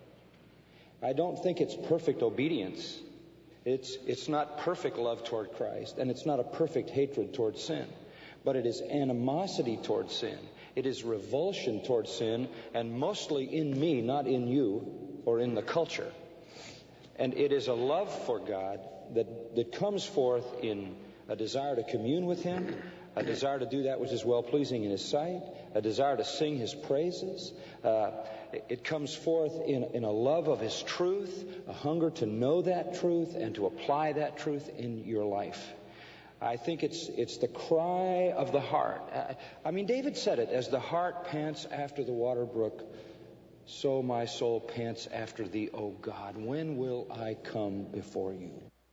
I don't think it's perfect obedience. It's, it's not perfect love toward Christ, and it's not a perfect hatred toward sin, but it is animosity toward sin. It is revulsion toward sin, and mostly in me, not in you or in the culture. And it is a love for God that, that comes forth in a desire to commune with him, a desire to do that which is well-pleasing in his sight, a desire to sing his praises. Uh, it, it comes forth in, in a love of his truth, a hunger to know that truth and to apply that truth in your life. I think it's it's the cry of the heart. I mean, David said it, as the heart pants after the water brook, So my soul pants after thee, O God. When will I come before you?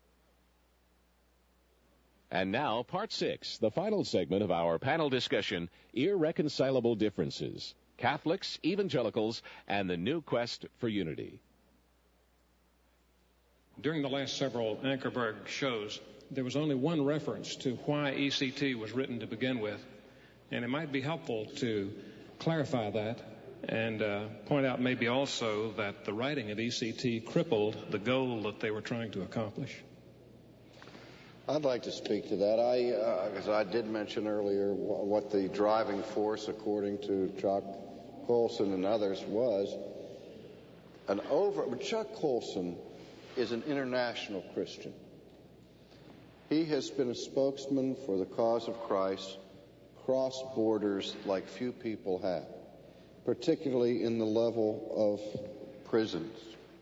And now, part six, the final segment of our panel discussion, Irreconcilable Differences, Catholics, Evangelicals, and the New Quest for Unity. During the last several Ankerberg shows, there was only one reference to why E C T was written to begin with, and it might be helpful to clarify that and uh, point out maybe also that the writing of E C T crippled the goal that they were trying to accomplish. I'd like to speak to that. I, uh, as I did mention earlier, wh- what the driving force, according to Chuck Colson and others, was an over. Chuck Colson is an international Christian. He has been a spokesman for the cause of Christ cross borders like few people have, particularly in the level of prisons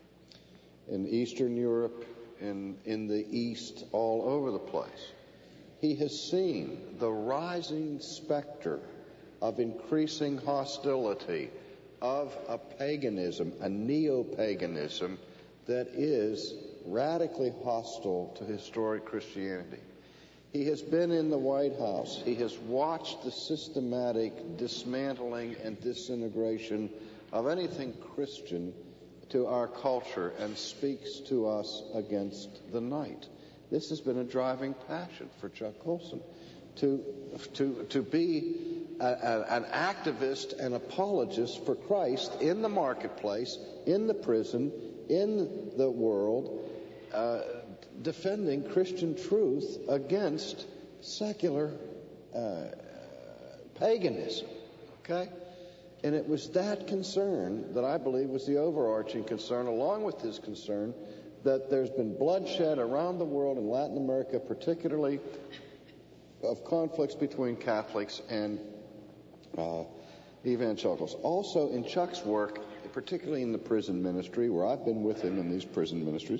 in Eastern Europe, in, in the East, all over the place. He has seen the rising specter of increasing hostility of a paganism, a neo-paganism that is radically hostile to historic Christianity. He has been in the White House. He has watched the systematic dismantling and disintegration of anything Christian to our culture and speaks to us against the night. This has been a driving passion for Chuck Colson, to, to, to be a, a, an activist and apologist for Christ in the marketplace, in the prison, in the world, uh, defending Christian truth against secular uh, paganism. Okay? And it was that concern that I believe was the overarching concern, along with his concern that there's been bloodshed around the world, in Latin America particularly, of conflicts between Catholics and uh, evangelicals. Also, in Chuck's work, particularly in the prison ministry, where I've been with him in these prison ministries,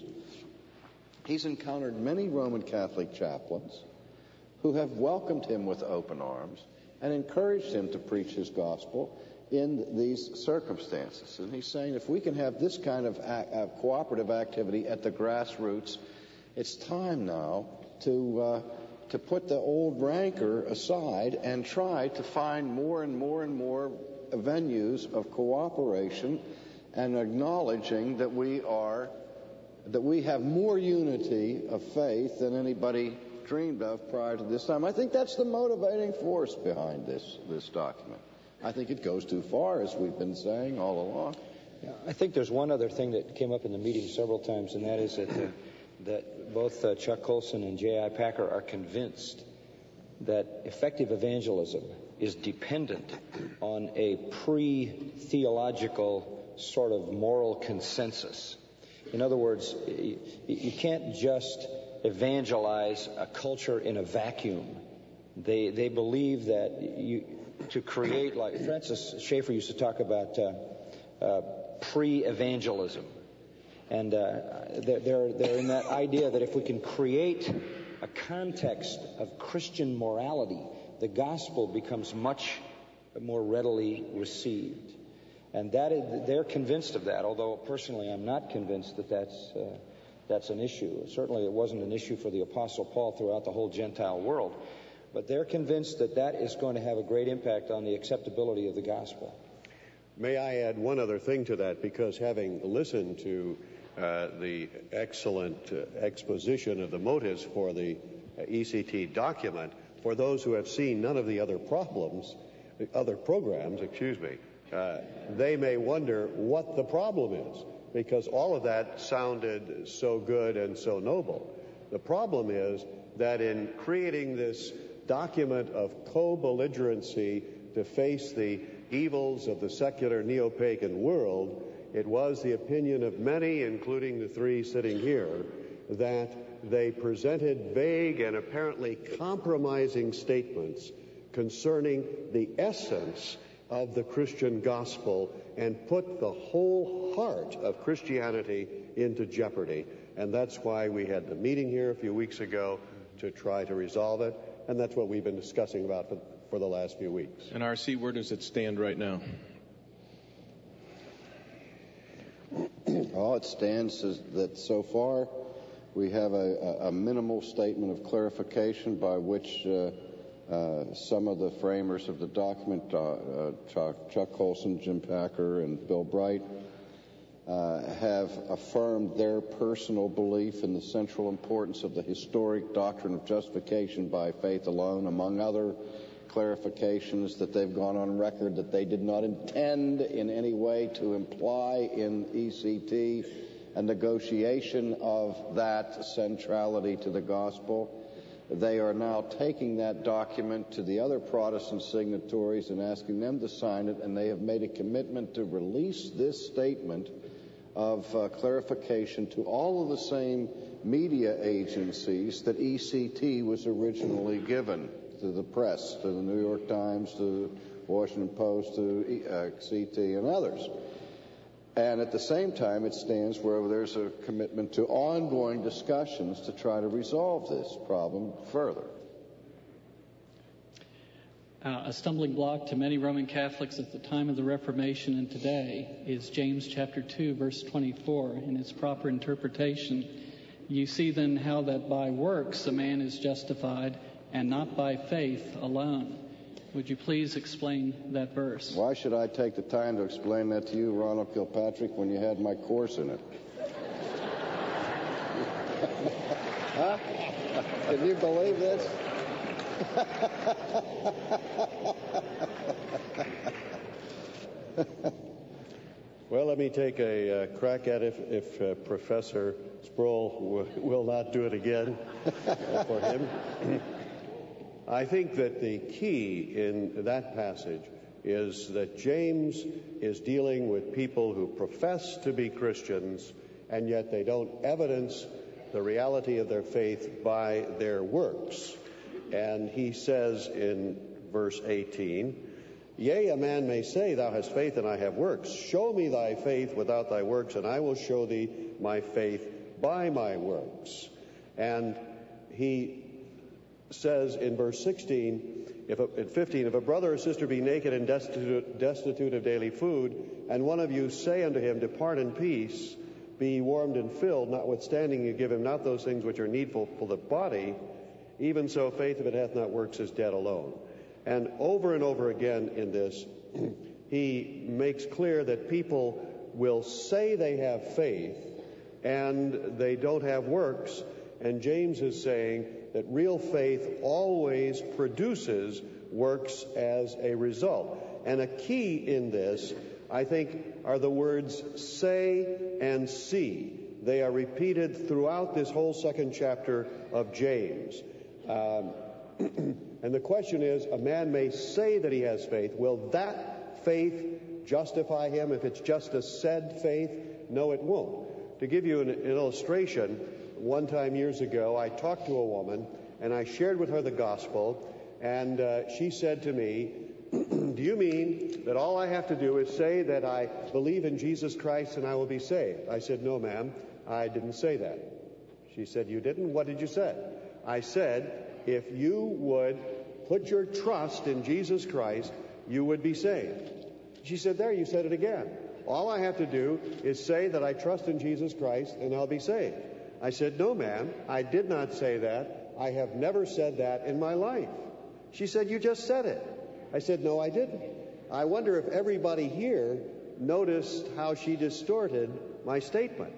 he's encountered many Roman Catholic chaplains who have welcomed him with open arms and encouraged him to preach his gospel in these circumstances. And he's saying if we can have this kind of act, uh, cooperative activity at the grassroots, it's time now to uh, to put the old rancor aside and try to find more and more and more venues of cooperation and acknowledging that we are that we have more unity of faith than anybody dreamed of prior to this time. I think that's the motivating force behind this this document. I think it goes too far, as we've been saying all along. Yeah, I think there's one other thing that came up in the meeting several times, and that is that uh, that both uh, Chuck Colson and J I. Packer are convinced that effective evangelism is dependent on a pre-theological sort of moral consensus. In other words, you, you can't just evangelize a culture in a vacuum. They they believe that you to create, like Francis Schaeffer used to talk about uh, uh, pre-evangelism. And uh, they're, they're, they're in that idea that if we can create a context of Christian morality, the gospel becomes much more readily received. And that is, they're convinced of that, although personally I'm not convinced that that's, uh, that's an issue. Certainly it wasn't an issue for the Apostle Paul throughout the whole Gentile world. But they're convinced that that is going to have a great impact on the acceptability of the gospel. May I add one other thing to that? Because having listened to uh, the excellent uh, exposition of the motives for the uh, E C T document, for those who have seen none of the other problems, the other programs, excuse me, uh, they may wonder what the problem is, because all of that sounded so good and so noble. The problem is that in creating this document of co-belligerency to face the evils of the secular neo-pagan world, it was the opinion of many, including the three sitting here, that they presented vague and apparently compromising statements concerning the essence of the Christian gospel and put the whole heart of Christianity into jeopardy. And that's why we had the meeting here a few weeks ago to try to resolve it. And that's what we've been discussing about for, for the last few weeks. And R C, where does it stand right now? All it stands is that so far we have a, a minimal statement of clarification by which uh, uh, some of the framers of the document, uh, uh, Chuck, Chuck Colson, Jim Packer, and Bill Bright, uh, have affirmed their personal belief in the central importance of the historic doctrine of justification by faith alone, among other clarifications that they've gone on record that they did not intend in any way to imply in E C T a negotiation of that centrality to the gospel. They are now taking that document to the other Protestant signatories and asking them to sign it, and they have made a commitment to release this statement of uh, clarification to all of the same media agencies that E C T was originally given, to the press, to the New York Times, to the Washington Post, to uh, C T and others. And at the same time, it stands where there's a commitment to ongoing discussions to try to resolve this problem further. Uh, a stumbling block to many Roman Catholics at the time of the Reformation and today is James chapter two, verse twenty-four, in its proper interpretation. You see then how that by works a man is justified, and not by faith alone. Would you please explain that verse? Why should I take the time to explain that to you, Ronald Kilpatrick, when you had my course in it? Huh? Can you believe this? Well, let me take a uh, crack at it if, if uh, Professor Sproul w- will not do it again uh, for him. I think that the key in that passage is that James is dealing with people who profess to be Christians, and yet they don't evidence the reality of their faith by their works. And he says in verse eighteen, Yea, a man may say, Thou hast faith and I have works. Show me thy faith without thy works, and I will show thee my faith by my works. And he says in verse sixteen, if a, in fifteen, if a brother or sister be naked and destitute, destitute of daily food, and one of you say unto him, Depart in peace, be ye warmed and filled, notwithstanding you give him not those things which are needful for the body, even so faith, if it hath not works, is dead alone. And over and over again in this, he makes clear that people will say they have faith and they don't have works. And James is saying that real faith always produces works as a result. And a key in this, I think, are the words say and see. They are repeated throughout this whole second chapter of James. Um, and the question is, a man may say that he has faith. Will that faith justify him if it's just a said faith? No, it won't. To give you an, an illustration, one time years ago, I talked to a woman, and I shared with her the gospel, and uh, she said to me, do you mean that all I have to do is say that I believe in Jesus Christ and I will be saved? I said, no, ma'am, I didn't say that. She said, you didn't? What did you say? I said, if you would put your trust in Jesus Christ, you would be saved. She said, there, you said it again. All I have to do is say that I trust in Jesus Christ and I'll be saved. I said, no, ma'am, I did not say that. I have never said that in my life. She said, you just said it. I said, no, I didn't. I wonder if everybody here noticed how she distorted my statement.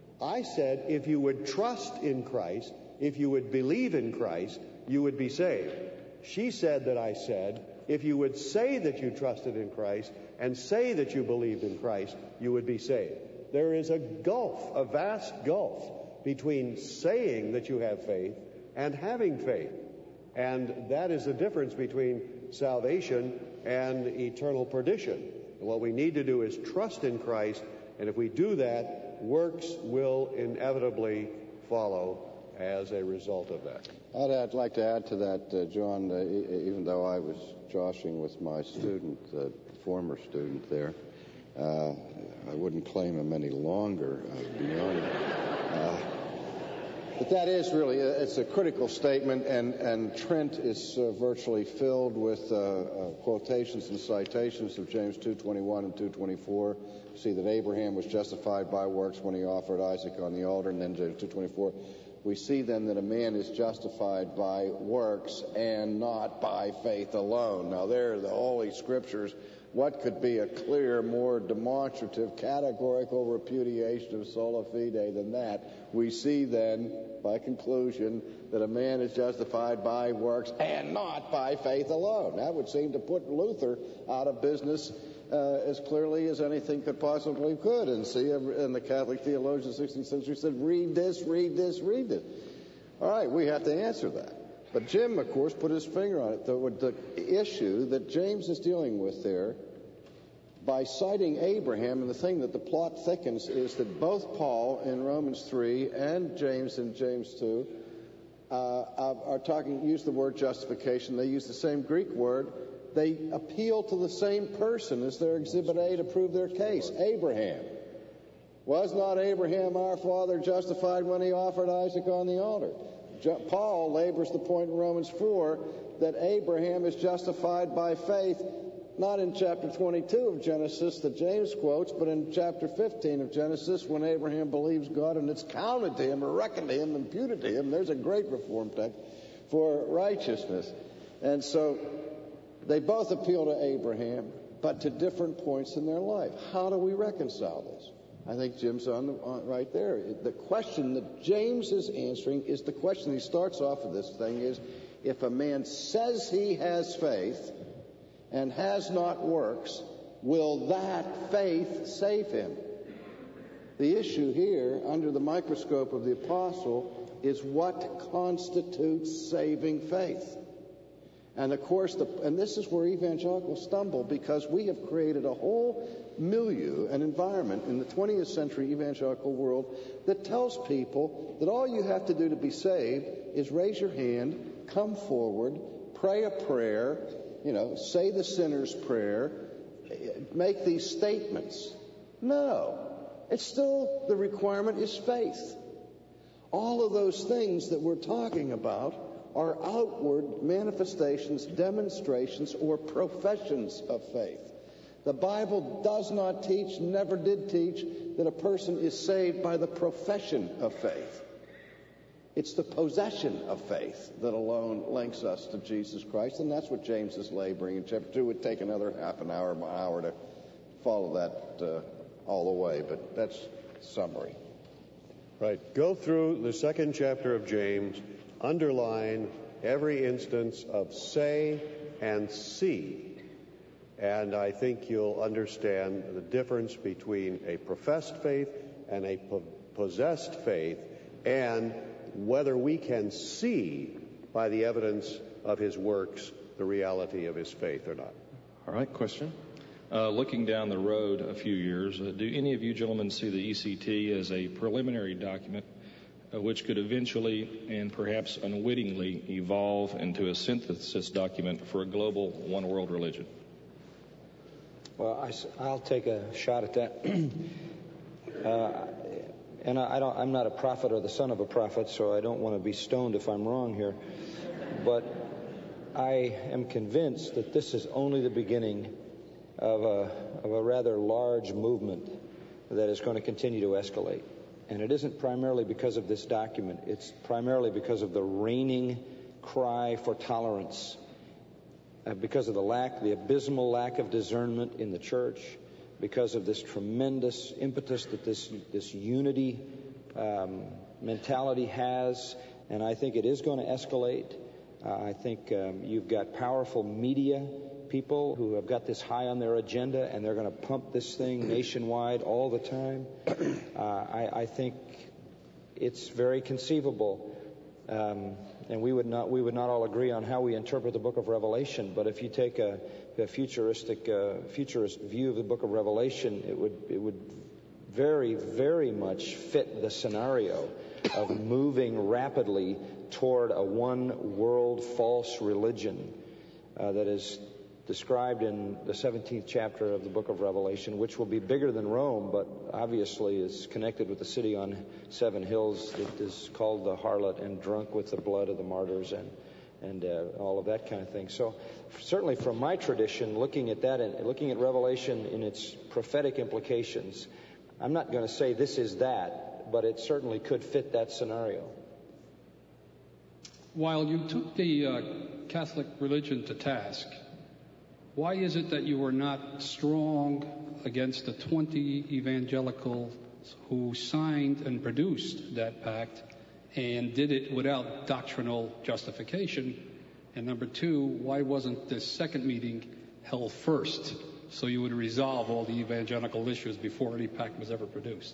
I said, if you would trust in Christ, if you would believe in Christ, you would be saved. She said that I said, if you would say that you trusted in Christ and say that you believed in Christ, you would be saved. There is a gulf, a vast gulf between saying that you have faith and having faith. And that is the difference between salvation and eternal perdition. And what we need to do is trust in Christ, and if we do that, works will inevitably follow as a result of that. I'd, I'd like to add to that, uh, John, uh, e- even though I was joshing with my student, uh, former student there, uh, I wouldn't claim him any longer, uh, beyond uh, But that is really, it's a critical statement, and, and Trent is uh, virtually filled with uh, uh, quotations and citations of James two twenty-one and two twenty-four. See that Abraham was justified by works when he offered Isaac on the altar, and then James two twenty-four. We see then that a man is justified by works and not by faith alone. Now there are the Holy Scriptures. What could be a clear, more demonstrative, categorical repudiation of sola fide than that? We see then, by conclusion, that a man is justified by works and not by faith alone. That would seem to put Luther out of business uh, as clearly as anything could possibly could. And see, and the Catholic theologians of the sixteenth century said, read this, read this, read this. All right, we have to answer that. But Jim, of course, put his finger on it. The, the issue that James is dealing with there, by citing Abraham, and the thing that the plot thickens is that both Paul in Romans three and James in James two uh, are talking, use the word justification. They use the same Greek word. They appeal to the same person as their Exhibit A to prove their case, Abraham. Was not Abraham our father justified when he offered Isaac on the altar? Paul labors the point in Romans four that Abraham is justified by faith, not in chapter twenty-two of Genesis that James quotes, but in chapter fifteen of Genesis, when Abraham believes God and it's counted to him or reckoned to him, imputed to him. There's a great Reformed text for righteousness. And so they both appeal to Abraham, but to different points in their life. How do we reconcile this? I think Jim's on, the, on right there. The question that James is answering is the question he starts off with this thing is, if a man says he has faith and has not works, will that faith save him? The issue here, under the microscope of the apostle, is what constitutes saving faith. And of course, the, and this is where evangelicals stumble, because we have created a whole milieu, an environment in the twentieth century evangelical world that tells people that all you have to do to be saved is raise your hand, come forward, pray a prayer, you know, say the sinner's prayer, make these statements. No. It's still, the requirement is faith. All of those things that we're talking about are outward manifestations, demonstrations, or professions of faith. The Bible does not teach, never did teach, that a person is saved by the profession of faith. It's the possession of faith that alone links us to Jesus Christ, and that's what James is laboring in chapter two. It would take another half an hour, an hour to follow that uh, all the way, but that's summary. Right. Go through the second chapter of James, underline every instance of say and see, and I think you'll understand the difference between a professed faith and a po- possessed faith, and whether we can see by the evidence of his works the reality of his faith or not. All right, question. Uh, looking down the road a few years, uh, do any of you gentlemen see the E C T as a preliminary document uh, which could eventually and perhaps unwittingly evolve into a synthesis document for a global one-world religion? Well, I, I'll take a shot at that. uh, and I, I don't, I'm not a prophet or the son of a prophet, so I don't want to be stoned if I'm wrong here. But I am convinced that this is only the beginning of a, of a rather large movement that is going to continue to escalate. And it isn't primarily because of this document. It's primarily because of the reigning cry for tolerance, uh, because of the lack, the abysmal lack of discernment in the church, because of this tremendous impetus that this, this unity um, mentality has. And I think it is going to escalate. Uh, I think um, you've got powerful media people who have got this high on their agenda, and they're going to pump this thing nationwide all the time. Uh, I, I think it's very conceivable, um, and we would not we would not all agree on how we interpret the Book of Revelation. But if you take a, a futuristic uh, futurist view of the Book of Revelation, it would it would very very much fit the scenario of moving rapidly toward a one world false religion uh, that is described in the seventeenth chapter of the book of Revelation, which will be bigger than Rome, but obviously is connected with the city on seven hills that is called the harlot and drunk with the blood of the martyrs and and uh, all of that kind of thing. So certainly from my tradition, looking at that and looking at Revelation in its prophetic implications, I'm not going to say this is that, but it certainly could fit that scenario. While you took the uh, Catholic religion to task, why is it that you were not strong against the twenty evangelicals who signed and produced that pact and did it without doctrinal justification? And number two, why wasn't this second meeting held first so you would resolve all the evangelical issues before any pact was ever produced?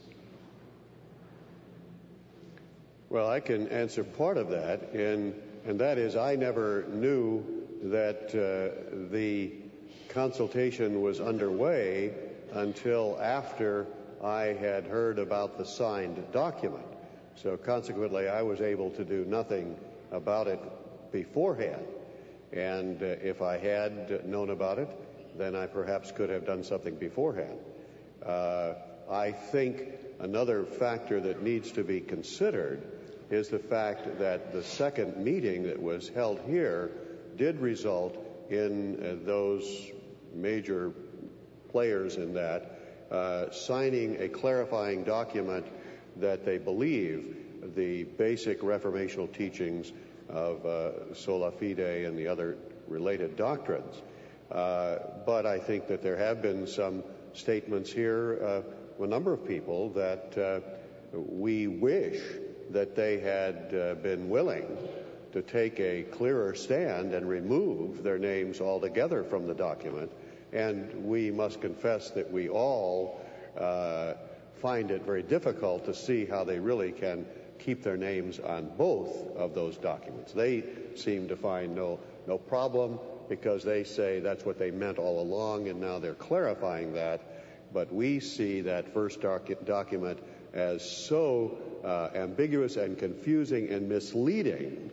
Well, I can answer part of that, and, and that is I never knew that uh, the consultation was underway until after I had heard about the signed document. So consequently, I was able to do nothing about it beforehand. And uh, if I had known about it, then I perhaps could have done something beforehand. Uh, I think another factor that needs to be considered is the fact that the second meeting that was held here did result in uh, those major players in that uh, signing a clarifying document that they believe the basic reformational teachings of uh, sola fide and the other related doctrines. Uh, but I think that there have been some statements here, uh, a number of people, that uh, we wish that they had uh, been willing to take a clearer stand and remove their names altogether from the document. And we must confess that we all uh, find it very difficult to see how they really can keep their names on both of those documents. They seem to find no no problem because they say that's what they meant all along, and now they're clarifying that. But we see that first docu- document as so uh, ambiguous and confusing and misleading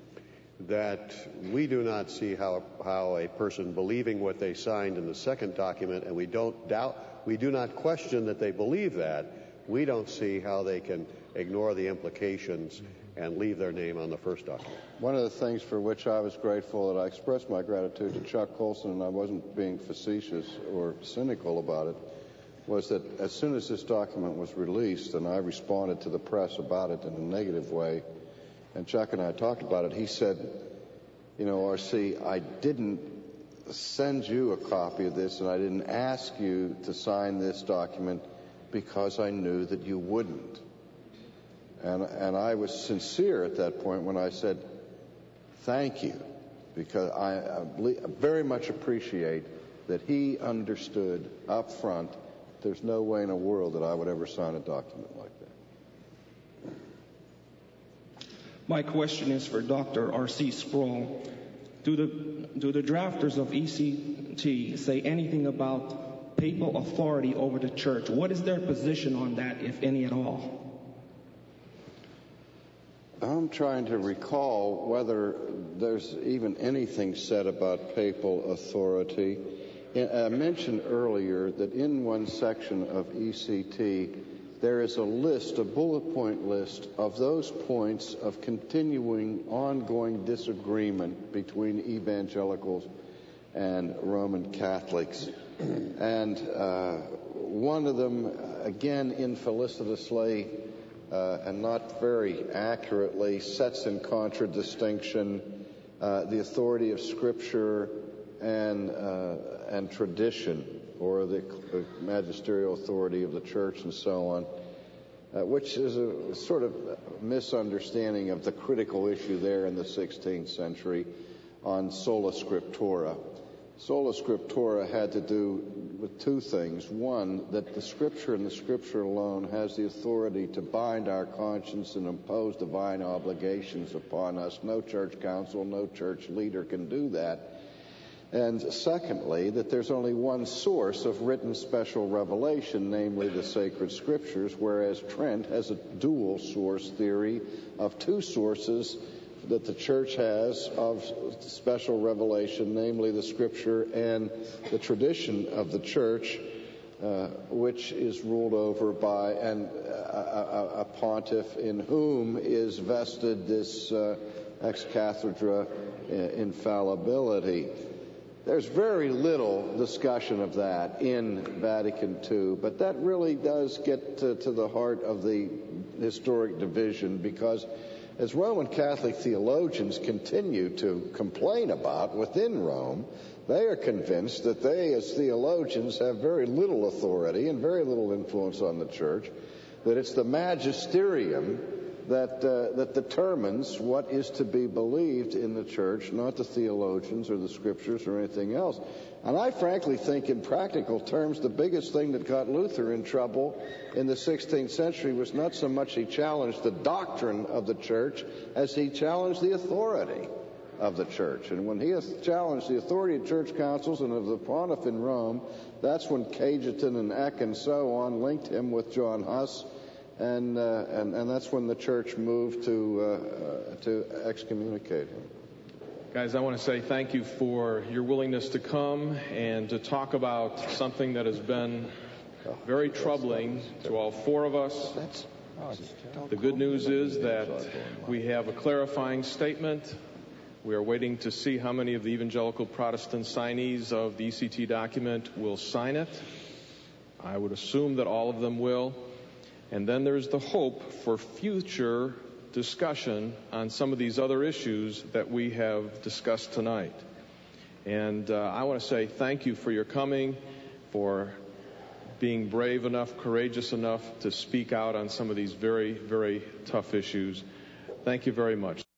that we do not see how how a person believing what they signed in the second document, and we don't doubt, we do not question that they believe that, we don't see how they can ignore the implications and leave their name on the first document. One of the things for which I was grateful that I expressed my gratitude to Chuck Colson, and I wasn't being facetious or cynical about it, was that as soon as this document was released and I responded to the press about it in a negative way, and Chuck and I talked about it, he said, you know, R C, I didn't send you a copy of this and I didn't ask you to sign this document because I knew that you wouldn't. And, and I was sincere at that point when I said, thank you, because I, I very much appreciate that he understood up front there's no way in the world that I would ever sign a document like that. My question is for Doctor R C Sproul. Do the, do the drafters of E C T say anything about papal authority over the church? What is their position on that, if any at all? I'm trying to recall whether there's even anything said about papal authority. I mentioned earlier that in one section of E C T, there is a list, a bullet point list, of those points of continuing, ongoing disagreement between evangelicals and Roman Catholics. And uh, one of them, again infelicitously, Uh, and not very accurately, sets in contradistinction uh, the authority of Scripture and uh, and tradition, or the magisterial authority of the church, and so on, uh, which is a sort of misunderstanding of the critical issue there in the sixteenth century on sola scriptura. Sola scriptura had to do with two things. One, that the Scripture and the Scripture alone has the authority to bind our conscience and impose divine obligations upon us. No church council, no church leader can do that. And secondly, that there's only one source of written special revelation, namely the sacred Scriptures, whereas Trent has a dual source theory of two sources that the church has of special revelation, namely the Scripture and the tradition of the church, uh, which is ruled over by an, a, a, a pontiff in whom is vested this uh, ex cathedra infallibility. There's very little discussion of that in Vatican Two, but that really does get to, to the heart of the historic division, because as Roman Catholic theologians continue to complain about within Rome, they are convinced that they, as theologians, have very little authority and very little influence on the church, that it's the magisterium that uh, that determines what is to be believed in the church, not the theologians or the scriptures or anything else. And I frankly think, in practical terms, the biggest thing that got Luther in trouble in the sixteenth century was not so much he challenged the doctrine of the church as he challenged the authority of the church. And when he challenged the authority of church councils and of the pontiff in Rome, that's when Cajetan and Eck and so on linked him with John Huss. And, uh, and and that's when the church moved to uh, uh, to excommunicate him. Guys, I want to say thank you for your willingness to come and to talk about something that has been very troubling to all four of us. The good news is that we have a clarifying statement. We are waiting to see how many of the evangelical Protestant signees of the E C T document will sign it. I would assume that all of them will. And then there's the hope for future discussion on some of these other issues that we have discussed tonight. And uh, I want to say thank you for your coming, for being brave enough, courageous enough to speak out on some of these very, very tough issues. Thank you very much.